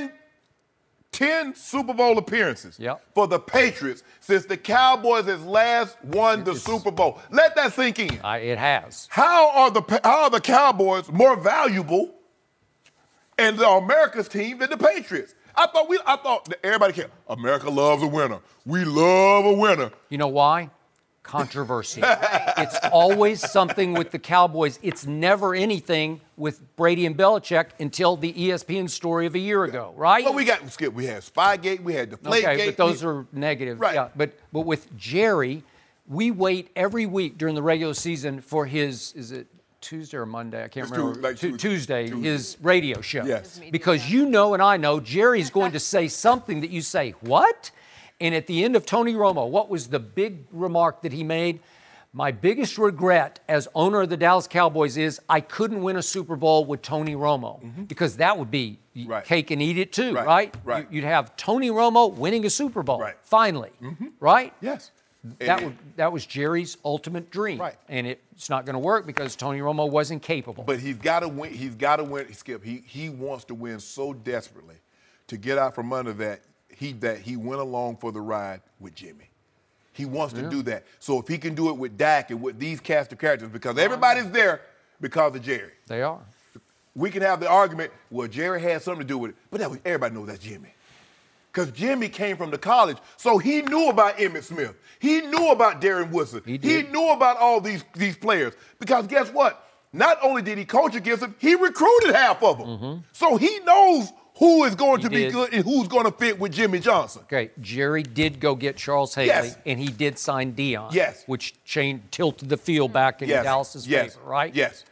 10 Super Bowl appearances for the Patriots since the Cowboys has last won the Super Bowl. Let that sink in. It has. How are the Cowboys more valuable and the America's team than the Patriots? I thought that everybody cared. America loves a winner. We love a winner. You know why? Controversy. It's always something with the Cowboys. It's never anything with Brady and Belichick until the ESPN story of a year ago, right? Well, we had Spygate, we had Deflategate. Okay, but those are negative. Right. Yeah, but with Jerry, we wait every week during the regular season for his, is it Tuesday or Monday? I can't remember. Tuesday, his radio show. Yes. Because you know and I know Jerry's going to say something that you say, what? And at the end of Tony Romo, what was the big remark that he made? My biggest regret as owner of the Dallas Cowboys is I couldn't win a Super Bowl with Tony Romo, because that would be cake and eat it too, right? You'd have Tony Romo winning a Super Bowl, finally, right? Yes. That was Jerry's ultimate dream, and it's not going to work because Tony Romo wasn't capable. But he's got to win. He's got to win. Skip. He wants to win so desperately to get out from under that. He went along for the ride with Jimmy. He wants to do that. So if he can do it with Dak and with these cast of characters, because everybody's there because of Jerry. They are. We can have the argument, well, Jerry had something to do with it, but everybody knows that's Jimmy. Because Jimmy came from the college, so he knew about Emmitt Smith. He knew about Darren Woodson. He knew about all these players. Because guess what? Not only did he coach against them, he recruited half of them. So he knows who is going to be good and who's going to fit with Jimmy Johnson. Okay, Jerry did go get Charles Haley, and he did sign Dion, which tilted the field back in Dallas's favor, right? Yes.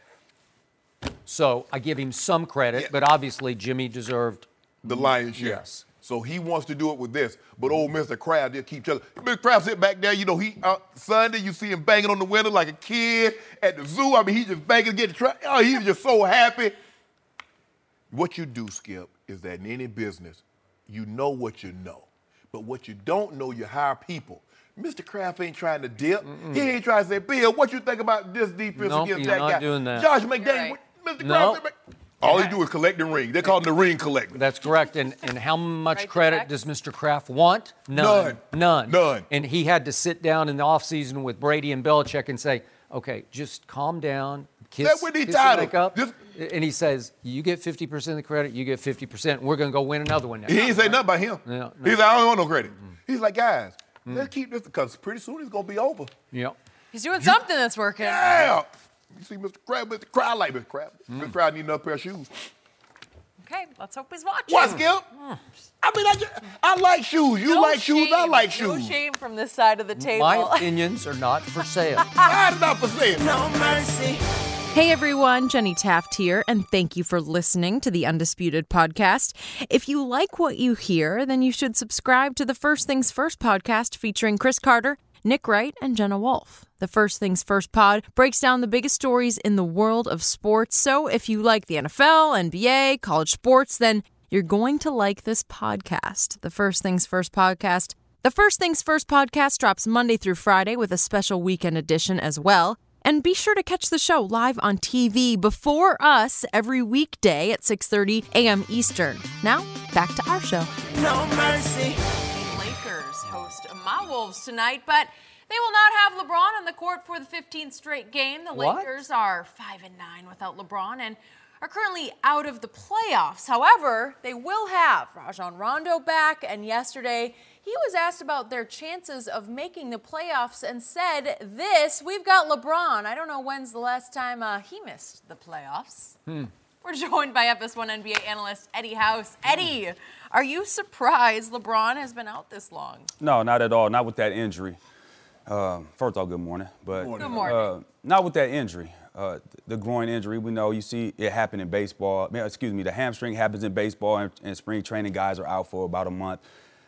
So I give him some credit, but obviously Jimmy deserved the lion's share. Yes. So he wants to do it with this. But old Mr. Kraft, they'll keep telling. Mr. Kraft sit back there, he Sunday, you see him banging on the window like a kid at the zoo. I mean, he's just banging, he's just so happy. What you do, Skip, is that in any business, you know what you know. But what you don't know, you hire people. Mr. Kraft ain't trying to dip. He ain't trying to say, Bill, what you think about this defense against that guy? He's not doing that. Josh McDaniels, Mr. Kraft. All he do is collect the ring. They call him the ring collector. That's correct. And how much credit does Mr. Kraft want? None. And he had to sit down in the offseason with Brady and Belichick and say, okay, just calm down. Kiss the makeup. And he says, you get 50% of the credit, you get 50%, and we're going to go win another one now. He ain't say nothing about him. He's like, I don't want no credit. He's like, guys, let's keep this, because pretty soon it's going to be over. Yep. He's doing something that's working. Yeah. You see Mr. Crab, Mr. Crab, I like Mr. Crab. Mr. Crab need another pair of shoes. Okay, let's hope he's watching. What, Skip? I mean, I like shoes. You No like shoes, I shame. like shoes. No shame from this side of the table. My opinions are not for sale. I'm not for sale. No mercy. Hey everyone, Jenny Taft here, and thank you for listening to the Undisputed Podcast. If you like what you hear, then you should subscribe to the First Things First podcast featuring Chris Carter, Nick Wright, and Jenna Wolf. The First Things First pod breaks down the biggest stories in the world of sports, so if you like the NFL, NBA, college sports, then you're going to like this podcast, the First Things First podcast. The First Things First podcast drops Monday through Friday with a special weekend edition as well. And be sure to catch the show live on TV before us every weekday at 6:30 a.m. Eastern. Now, back to our show. No mercy. The Lakers host my Wolves tonight, but they will not have LeBron on the court for the 15th straight game. The What? Lakers are 5-9 without LeBron and are currently out of the playoffs. However, they will have Rajon Rondo back, and yesterday he was asked about their chances of making the playoffs and said this: "We've got LeBron. I don't know when's the last time he missed the playoffs." We're joined by FS1 NBA analyst Eddie House. Eddie, are you surprised LeBron has been out this long? No, not at all. Not with that injury. First of all, good morning. But Good morning. not with that injury. The groin injury, we know, you see it happen in baseball. The hamstring happens in baseball, and spring training guys are out for about a month.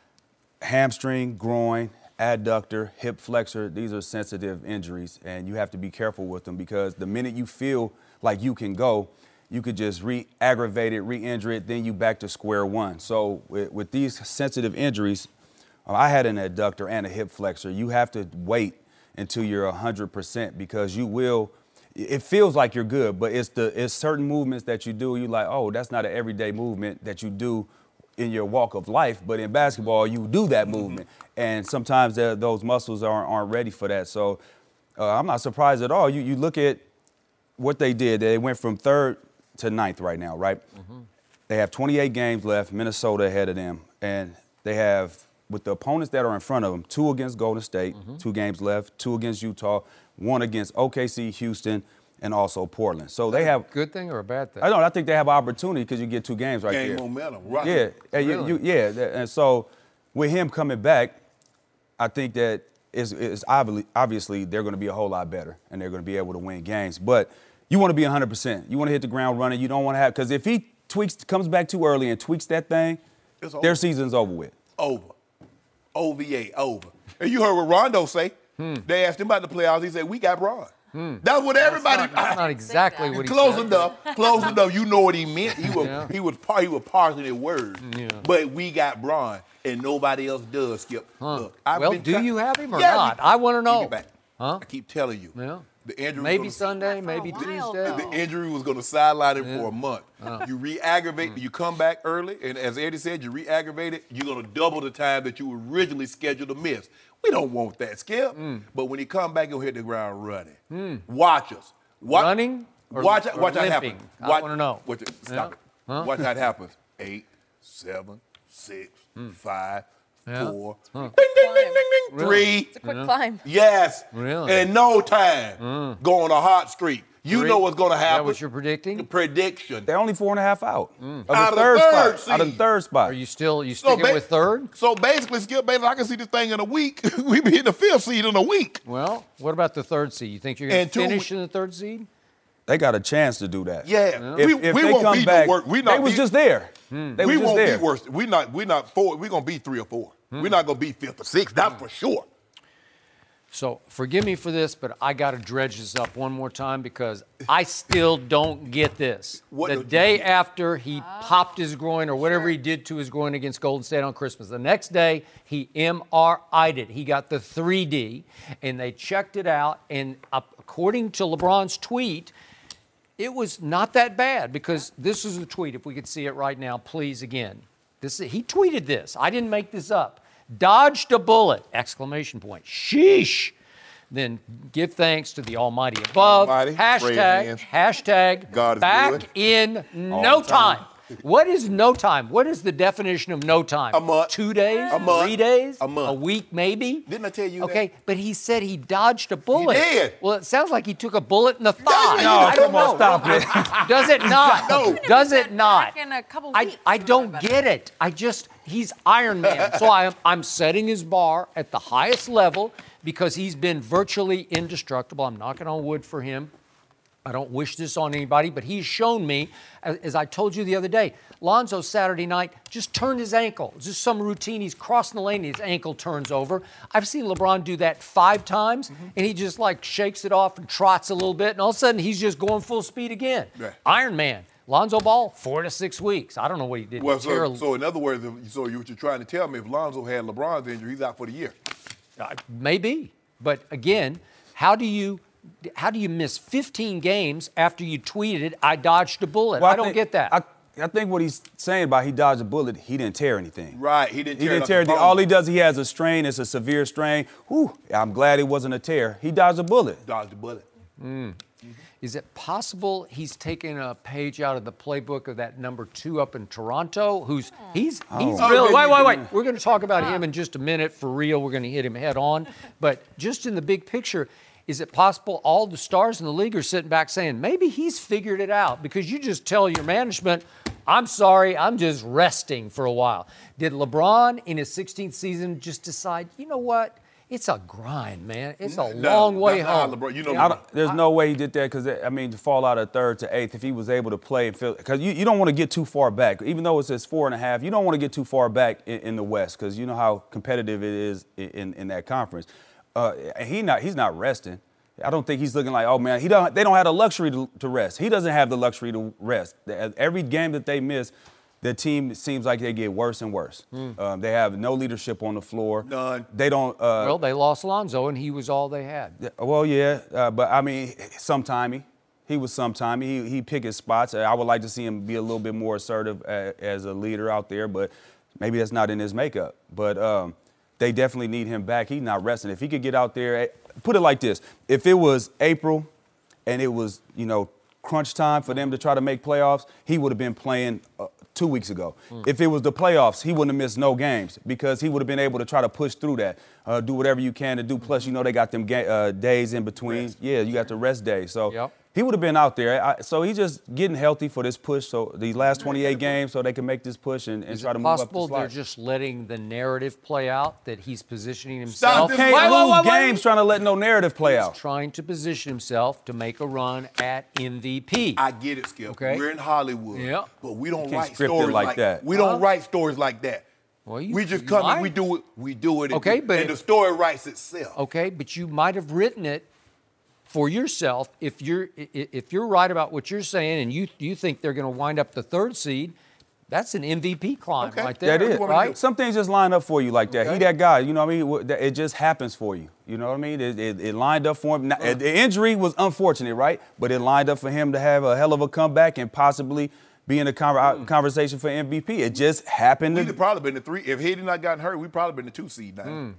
Hamstring, groin, adductor, hip flexor, these are sensitive injuries, and you have to be careful with them because the minute you feel like you can go, you could just re-aggravate it, re-injure it, then you back to square one. So with these sensitive injuries, I had an adductor and a hip flexor. You have to wait until you're 100% because you will. It feels like you're good, but it's certain movements that you do. You're like, oh, that's not an everyday movement that you do in your walk of life. But in basketball, you do that movement, and sometimes those muscles aren't ready for that. So I'm not surprised at all. You look at what they did. They went from 3rd to 9th right now, right? They have 28 games left. Minnesota ahead of them, and they have, with the opponents that are in front of them, 2 against Golden State, 2 games left, 2 against Utah, 1 against OKC, Houston, and also Portland. So they have. Good thing or a bad thing? I think they have opportunity because you get 2 games right Game there. momentum, right? Yeah, and Really? and so with him coming back, I think that it's obviously they're going to be a whole lot better and they're going to be able to win games. But you want to be 100%. You want to hit the ground running. You don't want to have, because if he comes back too early and tweaks that thing, It's over. their season's over with. Over. OVA, over. And you heard what Rondo say. They asked him about the playoffs. He said, we got Bron. That's what everybody. That's not exactly what he Close said. enough. You know what he meant. He was parsing his words. Yeah. But we got Bron, and nobody else does, Skip. Look, Well, do you have him or not? I want to know. Give it back. Huh? I keep telling you. Yeah. The injury Maybe was Sunday, for a maybe while, Tuesday. though. the injury was going to sideline him for a month. You re-aggravate, you come back early, and as Eddie said, you re-aggravate it, you're going to double the time that you were originally scheduled to miss. We don't want that, Skip. But when he come back, he'll hit the ground running. Watch us. Running or Watch how it limping? happens. I wanna know. Stop it. Watch how it happens. 8, 7, 6, 5, Yeah. 4. Ding, ding, ding, ding, ding. 3. It's a quick climb. Yes. Really? In no time. Go on a hot streak. You know what's going to Is that happen. what you're predicting? Prediction. They're only 4.5 out of Out of the the third third spot. Out of the seed. third spot. Are you sticking with 3rd? So basically, Skip Bayless, I can see this thing in a week. We be in the 5th seed in a week. Well, what about the 3rd seed? You think you're going And to 2 finish in the 3rd seed? They got a chance to do that. Yeah. If We they won't come be back, the worst. they was just there. They We was just won't there. be worse. We're not 4. We're going to be 3 or 4. We're not going to be 5th or 6th. That's for sure. So forgive me for this, but I got to dredge this up one more time because I still don't get this. What The don't you day get? after he popped his groin or whatever he did to his groin against Golden State on Christmas, the next day he MRI'd it. He got the 3D, and they checked it out. And according to LeBron's tweet, it was not that bad because this is the tweet. If we could see it right now, please, again. He tweeted this. I didn't make this up. Dodged a bullet! Exclamation point. Sheesh! Then give thanks to the Almighty above. Almighty, praise hands. Hashtag God is back good. in no time. What is no time? What is the definition of no time? A month. 2 days? A month. 3 days? A month. A week, maybe? Didn't I tell you Okay, that? but he said he dodged a bullet. He did. Well, it sounds like he took a bullet in the thigh. No, I don't come on, know. stop it. Does it not? No. Does it not? Back in a couple I weeks, don't better. get it. He's Iron Man. So I'm setting his bar at the highest level because he's been virtually indestructible. I'm knocking on wood for him. I don't wish this on anybody, but he's shown me, as I told you the other day, Lonzo Saturday night just turned his ankle. It's just some routine. He's crossing the lane, his ankle turns over. I've seen LeBron do that 5 times, and he just like shakes it off and trots a little bit, and all of a sudden he's just going full speed again. Right. Iron Man. Lonzo Ball, 4 to 6 weeks. I don't know what he did. Well, so in other words, so what you're trying to tell me, if Lonzo had LeBron's injury, he's out for the year. Maybe. But again, how do you miss 15 games after you tweeted, I dodged a bullet? Well, I don't get that. I think what he's saying about he dodged a bullet, he didn't tear anything. Right, he didn't tear anything. bone. All he does, he has a strain. It's a severe strain. Whew, I'm glad it wasn't a tear. He dodged a bullet. Dodged a bullet. Is it possible he's taking a page out of the playbook of that number 2 up in Toronto? He's really. Wait. We're going to talk about him in just a minute for real. We're going to hit him head on. But just in the big picture, is it possible all the stars in the league are sitting back saying maybe he's figured it out? Because you just tell your management, I'm sorry, I'm just resting for a while. Did LeBron in his 16th season just decide, you know what? It's a grind, man. It's a long way that's not home. LeBron. You know, There's no way he did that because, to fall out of 3rd to 8th, if he was able to play and feel, because you don't want to get too far back. Even though it says 4.5, you don't want to get too far back in the West because you know how competitive it is in that conference. He's not resting. I don't think he's looking like, oh, man, they don't have the luxury to rest. He doesn't have the luxury to rest. Every game that they miss, the team seems like they get worse and worse. They have no leadership on the floor. None. They don't. Well, they lost Lonzo, and he was all they had. Well, yeah, but I mean, sometimey. He was sometimey. He picked his spots. I would like to see him be a little bit more assertive as a leader out there, but maybe that's not in his makeup. But they definitely need him back. He's not resting. If he could get out there, put it like this: if it was April, and it was crunch time for them to try to make playoffs, he would have been playing 2 weeks ago. If it was the playoffs, he wouldn't have missed no games because he would have been able to try to push through that, do whatever you can to do. Plus, they got them days in between. Rest. Yeah, you got the rest days. So Yep. he would have been out there. So he's just getting healthy for this push. So these last 28 games, so they can make this push and try to move up the Possible slide. they're just letting the narrative play out, that he's positioning Stop himself. this. Can't lose Wait. games trying to let no narrative play out. Trying to position himself to make a run at MVP. I get it, Skip. Okay. We're in Hollywood, Yeah. but we don't can't write script it stories like that. We don't write stories like that. Well, we just you come might. and we do it. Okay, but and the story writes itself. Okay, but you might have written it for yourself if you're right about what you're saying, and you think they're going to wind up the 3rd seed. That's an MVP climb Okay. right there. That is, right? Some things just line up for you like that. Okay. He that guy, you know what I mean? It just happens for you. You know what I mean? It lined up for him. Now, the injury was unfortunate, right? But it lined up for him to have a hell of a comeback and possibly be in a conversation for MVP. It just happened. We'd have probably been the 3. If he had not gotten hurt, we'd probably been the 2 seed now.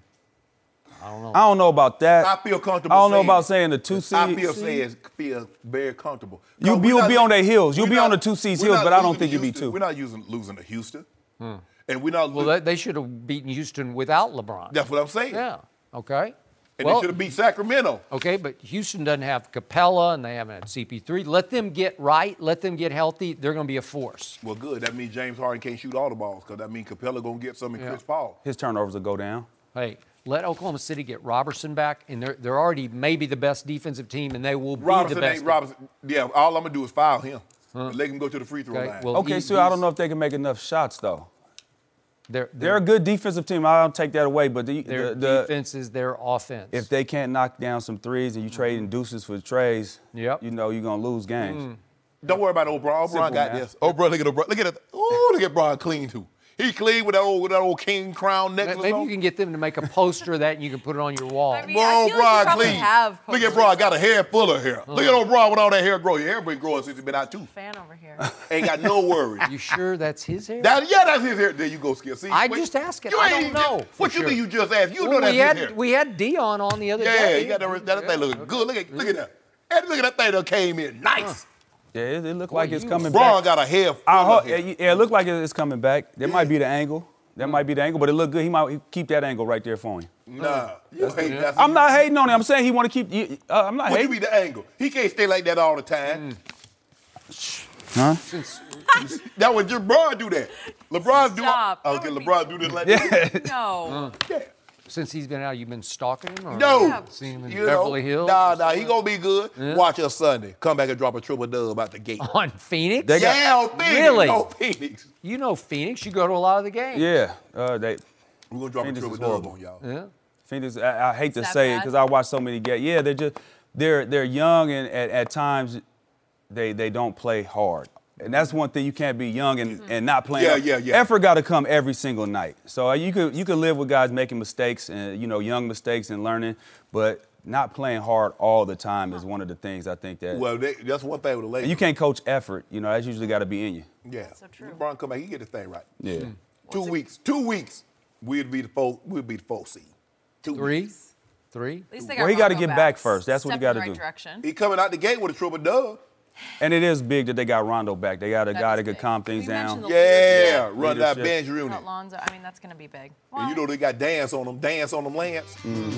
I don't know about that. I feel comfortable. I don't know saying about it. saying the 2 seed. I feel very comfortable. You'll be on their heels. You'll we're be not- on the 2 seeds we're heels, not but I don't losing think to you'll be Houston. 2. We're not losing to Houston, and we're not. Well, they should have beaten Houston without LeBron. That's what I'm saying. Yeah. Okay. And Well, they should have beat Sacramento. Okay, but Houston doesn't have Capella, and they haven't had CP3. Let them get right. Let them get healthy. They're going to be a force. Well, good. That means James Harden can't shoot all the balls because that means Capella gonna get some in Chris Paul. His turnovers will go down. Hey, let Oklahoma City get Robertson back, and they're already maybe the best defensive team, and they will be Robinson the best. ain't Robinson. Yeah, all I'm gonna do is foul him. And let him go to the free throw Okay, line. well, Okay, so I don't know if they can make enough shots, though. They're a good defensive team. I don't take that away, but their the defense is their offense. if they can't knock down some threes and you trade in deuces for trays, Yep. you're going to lose games. Don't worry about O'Brien. Simple, O'Brien got man. this. O'Brien, look at O'Brien. Look at it. Ooh, look at Brian clean too. He clean with that old king crown necklace Maybe on. you can get them to make a poster of that, and you can put it on your wall. I mean, Boy, I feel like O'Brien you probably clean. have Look at posters. Brian, got a hair full of hair. Look at O'Brien with all that hair growing. Your hair been growing since he's been out too. Fan over here. Ain't got no worries. You sure that's his hair? That's his hair. There you go, Skip. See, I just asked him. You I ain't don't know for What you sure. mean you just asked? You Well, know that's his hair. we had Dion on the other Yeah, day. you got that thing looking good. Look at that. Hey, look at that thing that came in. Nice. Yeah, it looked like it's coming Braun back. got a hair. It looked like it's coming back. That might be the angle. That might be the angle, but it looked good. He might keep that angle right there for him. Nah, you hate that. I'm not hating on him. I'm saying he want to keep. I'm not What you hating. be the angle? He can't stay like that all the time. Huh? That was just LeBron do that. LeBron do. Stop. Oh, That okay, would be- LeBron do this like that. No. Yeah. Since he's been out, you've been stalking him? Or No. seen him in You Beverly know, Hills? Nah, he gonna be good. Watch us Sunday. Come back and drop a triple dub out the gate. On Phoenix? Yeah, on Phoenix. Really? No, Phoenix. You know Phoenix. You go to a lot of the games. Yeah. We're gonna drop Phoenix a triple is dub horrible. on y'all. Yeah. Phoenix, I hate to that say it bad? because I watch so many games. Yeah, they're young and at times they don't play hard. And that's one thing, you can't be young and not playing. Yeah. Effort got to come every single night. So you could live with guys making mistakes and young mistakes and learning, but not playing hard all the time is one of the things I think that. Well, that's one thing with the Lakers. And you can't coach effort. That's usually got to be in you. Yeah. So true. LeBron come back, he get the thing right. Yeah. 2 weeks. 2 weeks. We'll be the fourth seed. 2 weeks. Three? At least they Well, he gotta Rondo get back first. That's Step what he in gotta the right do. Direction. He coming out the gate with a triple dub. And it is big that they got Rondo back. They got a guy is that could big. calm things We mentioned down. the Yeah, leadership. run that Leadership. bench unit. Without Lonzo, I mean, that's going to be big. And you know they got dance on them, Lance.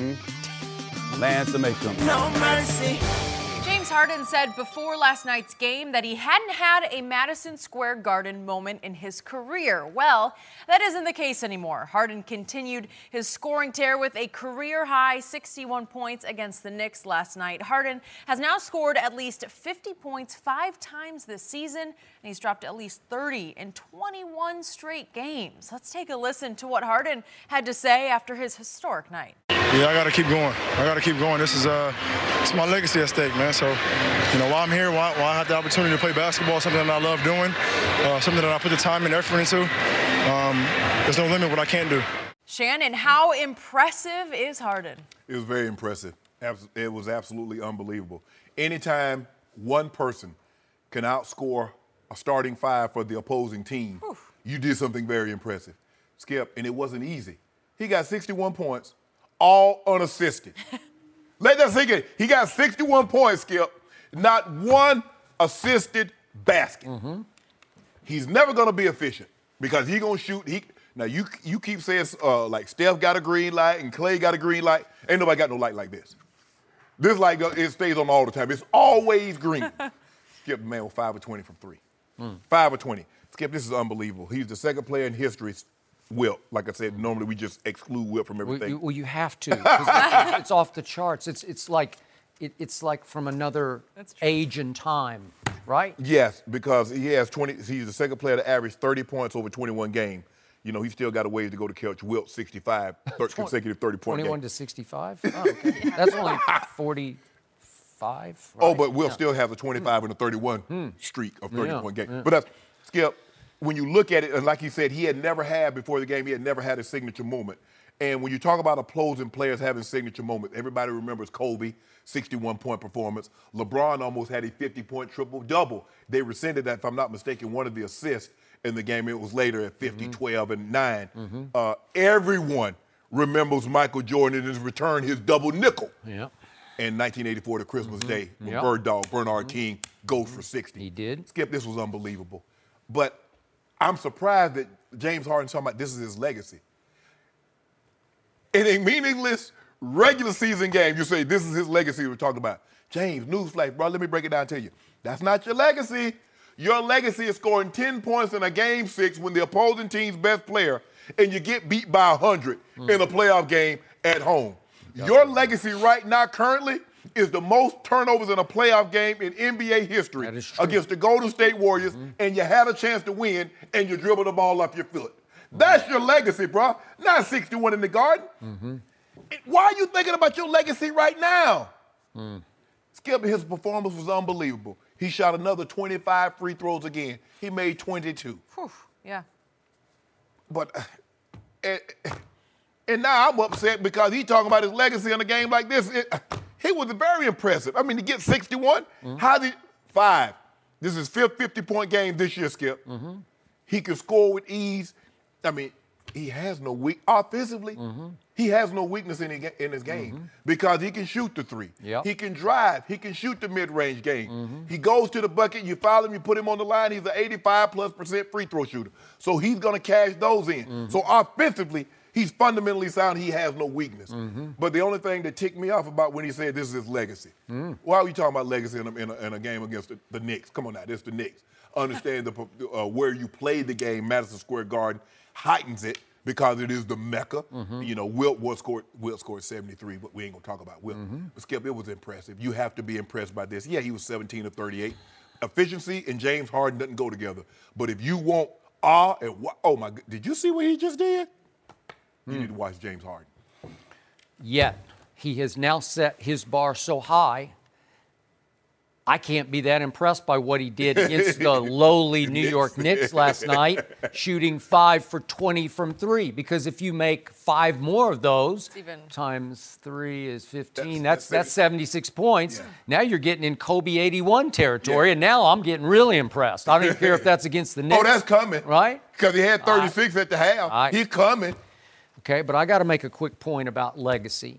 Lance to make them. No mercy. James Harden said before last night's game that he hadn't had a Madison Square Garden moment in his career. Well, that isn't the case anymore. Harden continued his scoring tear with a career-high 61 points against the Knicks last night. Harden has now scored at least 50 points 5 times this season, and he's dropped at least 30 in 21 straight games. Let's take a listen to what Harden had to say after his historic night. Yeah, I got to keep going. This is it's my legacy at stake, man. So, while I'm here, while I have the opportunity to play basketball, something that I love doing, something that I put the time and effort into, there's no limit what I can't do. Shannon, how impressive is Harden? It was very impressive. It was absolutely unbelievable. Anytime one person can outscore a starting five for the opposing team, you did something very impressive. Skip, and it wasn't easy. He got 61 points, all unassisted. Let that sink in. He got 61 points, Skip, not one assisted basket. He's never going to be efficient because he's going to shoot. Now, you keep saying like Steph got a green light and Clay got a green light. Ain't nobody got no light like this. This light, it stays on all the time. It's always green. Skip, man, was 5 of 20 from 3. 5 of 20. Skip, this is unbelievable. He's the second player in history. Wilt, like I said, normally we just exclude Wilt from everything. Well, you have to. 'Cause it's off the charts. It's like from another age and time, right? Yes, because he has 20. He's the second player to average 30 points over 21 games. He's still got a ways to go to catch Wilt 65 consecutive 30-point 21 games. to 65? Oh, okay. That's only 45. Oh, right? but Wilt Yeah. still has a 25 and a 31 streak of 30-point games. Yeah. But that's, Skip, when you look at it, and like he said, he had never had before the game, he had never had a signature moment. And when you talk about opposing players having signature moments, everybody remembers Kobe, 61-point performance. LeBron almost had a 50-point triple-double. They rescinded that, if I'm not mistaken, one of the assists in the game. It was later at 50, 12, and 9. Everyone remembers Michael Jordan and his return, his double nickel. Yeah. In 1984, to Christmas Day, when Yep. Bird Dog, Bernard King, goes for 60. He did. Skip, this was unbelievable. But I'm surprised that James Harden's talking about this is his legacy. In a meaningless regular season game, you say this is his legacy we're talking about. James, newsflash, bro, let me break it down to you. That's not your legacy. Your legacy is scoring 10 points in a game 6 when the opposing team's best player and you get beat by 100 in a playoff game at home. Your legacy right now currently is the most turnovers in a playoff game in NBA history That is true. against the Golden State Warriors, and you had a chance to win, and you dribbled the ball off your foot. That's your legacy, bro. Not 61 in the Garden. Why are you thinking about your legacy right now? Skip, his performance was unbelievable. He shot another 25 free throws again. He made 22. Whew, yeah. But, and now I'm upset because he's talking about his legacy in a game like this. He was very impressive. I mean, to get 61, how did 5? This is his 5th 50-point game this year, Skip. He can score with ease. I mean, he has no offensively. He has no weakness in his game because he can shoot the three. Yep. He can drive. He can shoot the mid-range game. He goes to the bucket. You foul him. You put him on the line. He's an 85+% free throw shooter. So he's going to cash those in. So offensively, he's fundamentally sound. He has no weakness. But the only thing that ticked me off about when he said this is his legacy. Why are we talking about legacy in a game against the Knicks? Come on now, this is the Knicks. Understand where you played the game, Madison Square Garden, heightens it because it is the Mecca. You know, Wilt scored 73, but we ain't gonna talk about Wilt. But Skip, it was impressive. You have to be impressed by this. Yeah, he was 17 of 38. Efficiency and James Harden doesn't go together. But if you want oh my, did you see what he just did? You need to watch James Harden. Yet, he has now set his bar so high, I can't be that impressed by what he did against the lowly New York Knicks last night, shooting 5 for 20 from 3. Because if you make 5 more of those, times 3 is 15, that's 76 points. Yeah. Now you're getting in Kobe 81 territory, and now I'm getting really impressed. I don't even care if that's against the Knicks. Oh, that's coming. Right? Because he had 36 at the half. He's coming. Okay, but I got to make a quick point about legacy.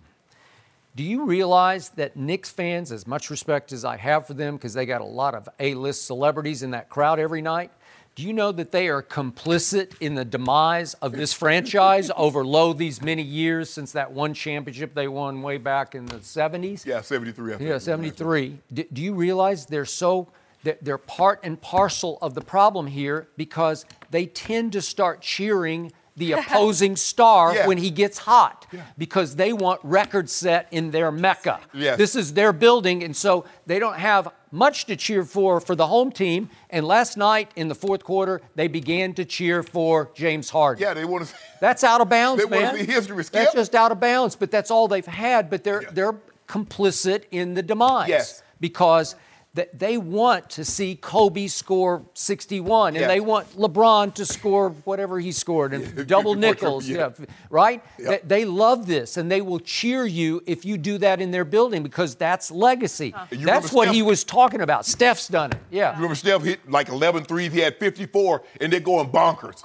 Do you realize that Knicks fans, as much respect as I have for them because they got a lot of A-list celebrities in that crowd every night, do you know that they are complicit in the demise of this franchise over these many years since that one championship they won way back in the 70s? Yeah, 73. Yeah, 73. Do you realize they're part and parcel of the problem here because they tend to start cheering the opposing star when he gets hot because they want records set in their Mecca. Yes. This is their building, and so they don't have much to cheer for the home team. And last night in the fourth quarter, they began to cheer for James Harden. Yeah, they want to. That's out of bounds, man. They want to see history, Skip. That's just out of bounds, but that's all they've had. But they're complicit in the demise because they want to see Kobe score 61, and they want LeBron to score whatever he scored, and double nickels, right? They love this, and they will cheer you if you do that in their building because that's legacy. That's what he was talking about. Steph's done it, You remember Steph hit like 11 threes, he had 54, and they're going bonkers.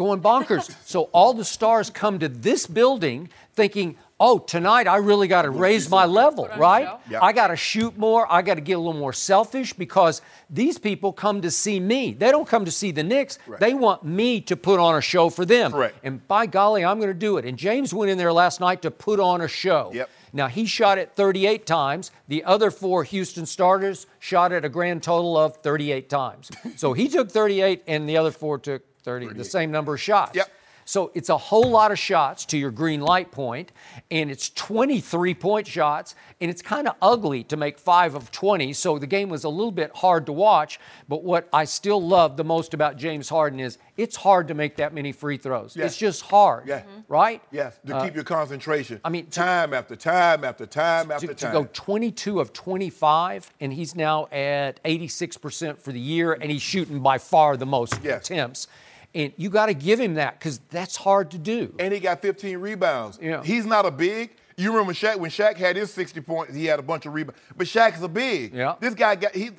So all the stars come to this building thinking, oh, tonight I really got to raise my level, right? I got to shoot more. I got to get a little more selfish because these people come to see me. They don't come to see the Knicks. They want me to put on a show for them. And by golly, I'm going to do it. And James went in there last night to put on a show. Now, he shot it 38 times. The other 4 Houston starters shot it a grand total of 38 times. So he took 38 and the other 4 took 30, the same number of shots. So it's a whole lot of shots to your green light point, and it's 23-point shots, and it's kind of ugly to make 5 of 20, so the game was a little bit hard to watch. But what I still love the most about James Harden is it's hard to make that many free throws. It's just hard, right? Yes, to keep your concentration. I mean, time after time after time after time. To go 22 of 25, and he's now at 86% for the year, and he's shooting by far the most attempts. And you got to give him that because that's hard to do. And he got 15 rebounds. He's not a big. You remember when Shaq had his 60 points, he had a bunch of rebounds. But Shaq's a big. This guy he's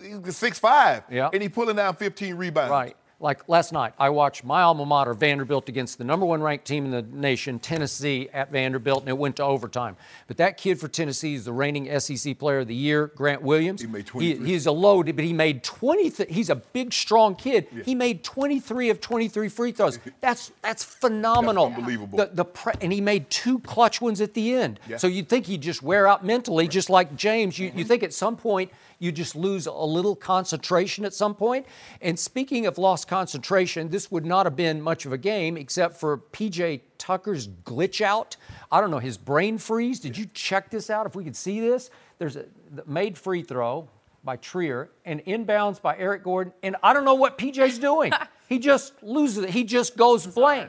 6'5", and he's pulling down 15 rebounds. Right. Like last night, I watched my alma mater, Vanderbilt, against the number 1 ranked team in the nation, Tennessee, at Vanderbilt, and it went to overtime. But that kid for Tennessee is the reigning SEC Player of the Year, Grant Williams. He made 23. He's a load, but he made 20. He's a big, strong kid. He made 23 of 23 free throws. That's phenomenal. That's unbelievable. And he made 2 clutch ones at the end. So you'd think he'd just wear out mentally, just like James. You think at some point you just lose a little concentration at some point. And speaking of lost concentration, this would not have been much of a game except for P.J. Tucker's glitch out. I don't know, his brain freeze. Did you check this out? If we could see this, there's a made free throw by Trier and inbounds by Eric Gordon. And I don't know what P.J.'s doing. He just loses it. He just goes blank.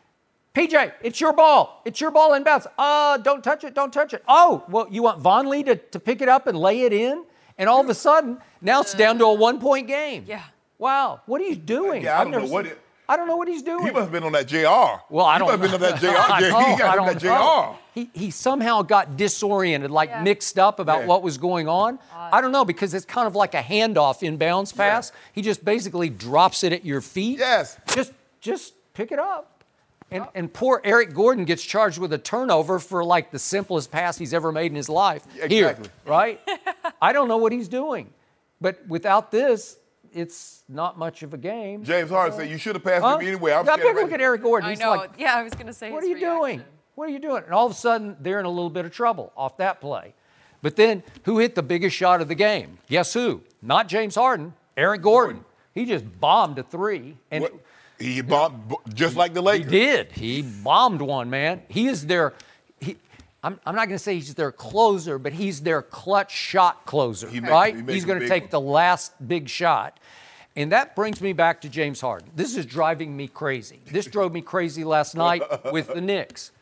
PJ, it's your ball. It's your ball inbounds. Don't touch it. Don't touch it. Oh, well, you want Vonleh to pick it up and lay it in? And all of a sudden, now it's down to a 1-point game. Wow, what are you doing? I don't know what he's doing. He must have been on that JR. Well, I don't know. He must have been on that JR. He got on that JR. He somehow got disoriented, mixed up about what was going on. I don't know, because it's kind of like a handoff inbounds pass. He just basically drops it at your feet. Yes. Just pick it up. And poor Eric Gordon gets charged with a turnover for like the simplest pass he's ever made in his life. Exactly. Here, right? I don't know what he's doing. But without this, it's not much of a game. James Harden said you should have passed him anyway. Now, take a look at Eric Gordon. I He's know. like, Yeah, I was going to say what are his you doing? reaction. What are you doing? And all of a sudden, they're in a little bit of trouble off that play. But then, who hit the biggest shot of the game? Guess who? Not James Harden, Eric Gordon. He just bombed a three. And he bombed just like the he Lakers. did. He bombed one, man. He is their, I'm not going to say he's their closer, but he's their clutch shot closer, right? He's going to take the last big shot. And that brings me back to James Harden. This is driving me crazy. This drove me crazy last night with the Knicks.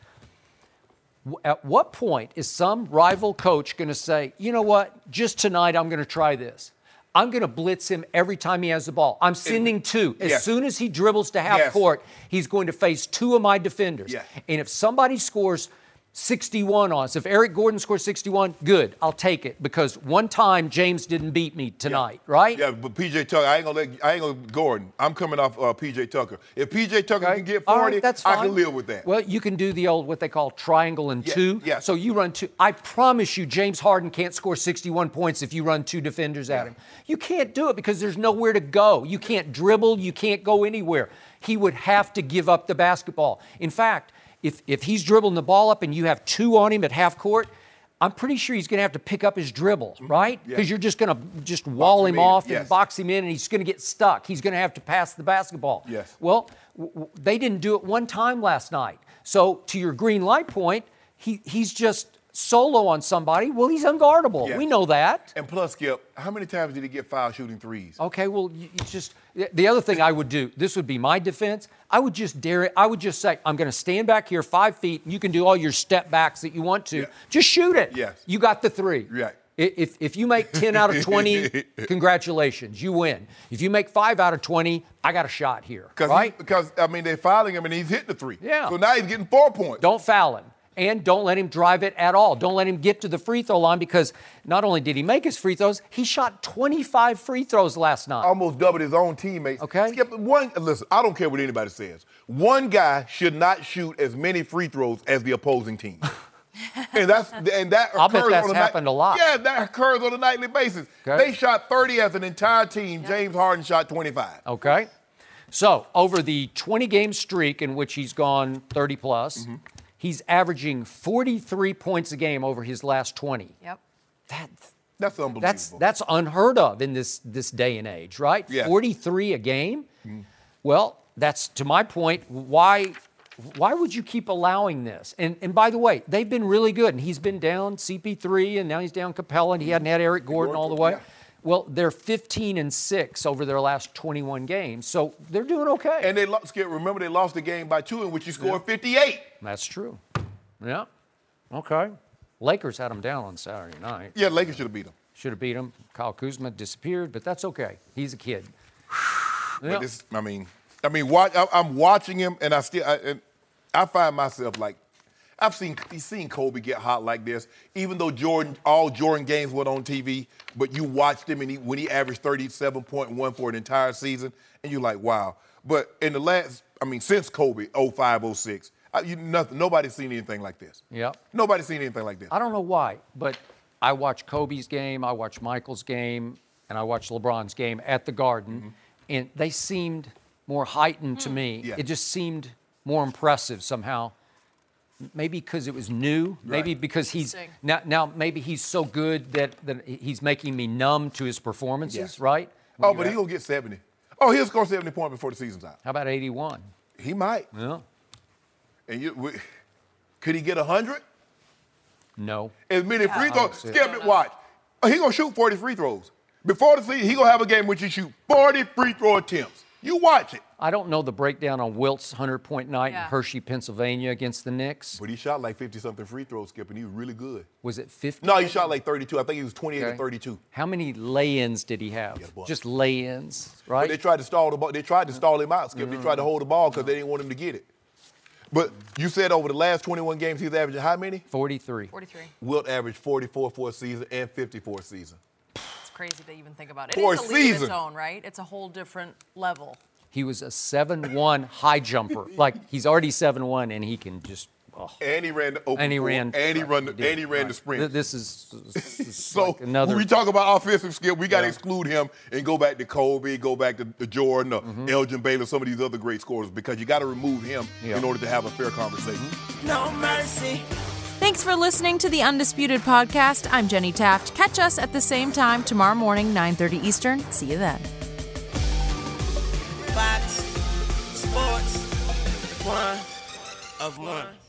At what point is some rival coach going to say, you know what, just tonight I'm going to try this. I'm going to blitz him every time he has the ball. I'm sending two. As soon as he dribbles to half court, he's going to face two of my defenders. And if somebody scores 61 on us, if Eric Gordon scores 61, good, I'll take it because one time James didn't beat me tonight, right? Yeah, but P.J. Tucker, I ain't gonna Gordon. I'm coming off P.J. Tucker. If P.J. Tucker can get 40, that's I fine. can live with that. Well, you can do the old what they call triangle and two. Yeah. So you run two. I promise you, James Harden can't score 61 points if you run two defenders at him. You can't do it because there's nowhere to go. You can't dribble. You can't go anywhere. He would have to give up the basketball. In fact, if he's dribbling the ball up and you have two on him at half court, I'm pretty sure he's going to have to pick up his dribble, right? Because you're just going to just wall him off and box him in, and he's going to get stuck. He's going to have to pass the basketball. Yes. Well, they didn't do it one time last night. So to your green light point, he's just solo on somebody. Well, he's unguardable. Yes. We know that. And plus, Skip, how many times did he get fouled shooting threes? Okay, well, you just the other thing I would do, this would be my defense, I would just dare it. I would just say, I'm going to stand back here 5 feet, and you can do all your step backs that you want to. Just shoot it. Yes. You got the three. Right. If you make 10 out of 20, congratulations, you win. If you make 5 out of 20, I got a shot here, right? Because, I mean, they're fouling him, and he's hitting the three. Yeah. So now he's getting 4 points. Don't foul him. And don't let him drive it at all. Don't let him get to the free throw line because not only did he make his free throws, he shot 25 free throws last night. Almost doubled his own teammates. Okay. Skip, listen, I don't care what anybody says. One guy should not shoot as many free throws as the opposing team. and that I'll bet occurs that's on happened a lot. Yeah, that occurs on a nightly basis. Okay. They shot 30 as an entire team. James Harden shot 25. Okay. So over the 20-game streak in which he's gone 30 plus, he's averaging 43 points a game over his last 20. Yep. That's unbelievable. That's unheard of in this day and age, right? Yeah. 43 a game? Well, that's to my point, why would you keep allowing this? And by the way, they've been really good. And he's been down CP3, and now he's down Capella, and he hadn't had Eric Gordon all the way. Yeah. Well, they're 15-6 over their last 21 games, so they're doing okay. And remember they lost the game by 2 in which he scored 58. That's true. Yeah. Okay. Lakers had them down on Saturday night. Yeah, Lakers should have beat them. Should have beat them. Kyle Kuzma disappeared, but that's okay. He's a kid. But this, I'm watching him, and I find myself like, I've seen Kobe get hot like this, even though all Jordan games went on TV, but you watched him and when he averaged 37.1 for an entire season, and you're like, wow. But in since Kobe, 05, 06, nobody's seen anything like this. Yep. Nobody's seen anything like this. I don't know why, but I watched Kobe's game, I watched Michael's game, and I watched LeBron's game at the Garden, and they seemed more heightened to me. Yeah. It just seemed more impressive somehow. Maybe because it was new. Maybe because he's now maybe he's so good that he's making me numb to his performances, right? But he's going to get 70. Oh, he'll score 70 points before the season's out. How about 81? He might. Yeah. And could he get 100? No. As many free throws. Skip, watch. He's going to shoot 40 free throws. Before the season, he's going to have a game in which he shoot 40 free throw attempts. You watch it. I don't know the breakdown on Wilt's 100-point night in Hershey, Pennsylvania against the Knicks. But he shot like 50-something free throws, Skip, and he was really good. Was it 50? No, he shot like 32. I think he was 28 to 32. How many lay-ins did he have? Just lay-ins, right? But they tried to stall the ball. They tried to stall him out, Skip. They tried to hold the ball because they didn't want him to get it. But you said over the last 21 games, he's averaging how many? 43. Wilt averaged 44 for a season and 50 for a season. It's crazy to even think about it. For It is a a league of season. its own, right? It's a whole different level. He was a 7'1" high jumper. Like, he's already 7'1", and he can just. Oh. And he ran the open And he court, ran. and he ran the sprint. This is So like another. when we talk about offensive skill, we got to exclude him and go back to Kobe, go back to Jordan, or Elgin Baylor, some of these other great scorers, because you got to remove him in order to have a fair conversation. No mercy. Thanks for listening to the Undisputed Podcast. I'm Jenny Taft. Catch us at the same time tomorrow morning, 9:30 Eastern. See you then. Fox Sports 1 of 1.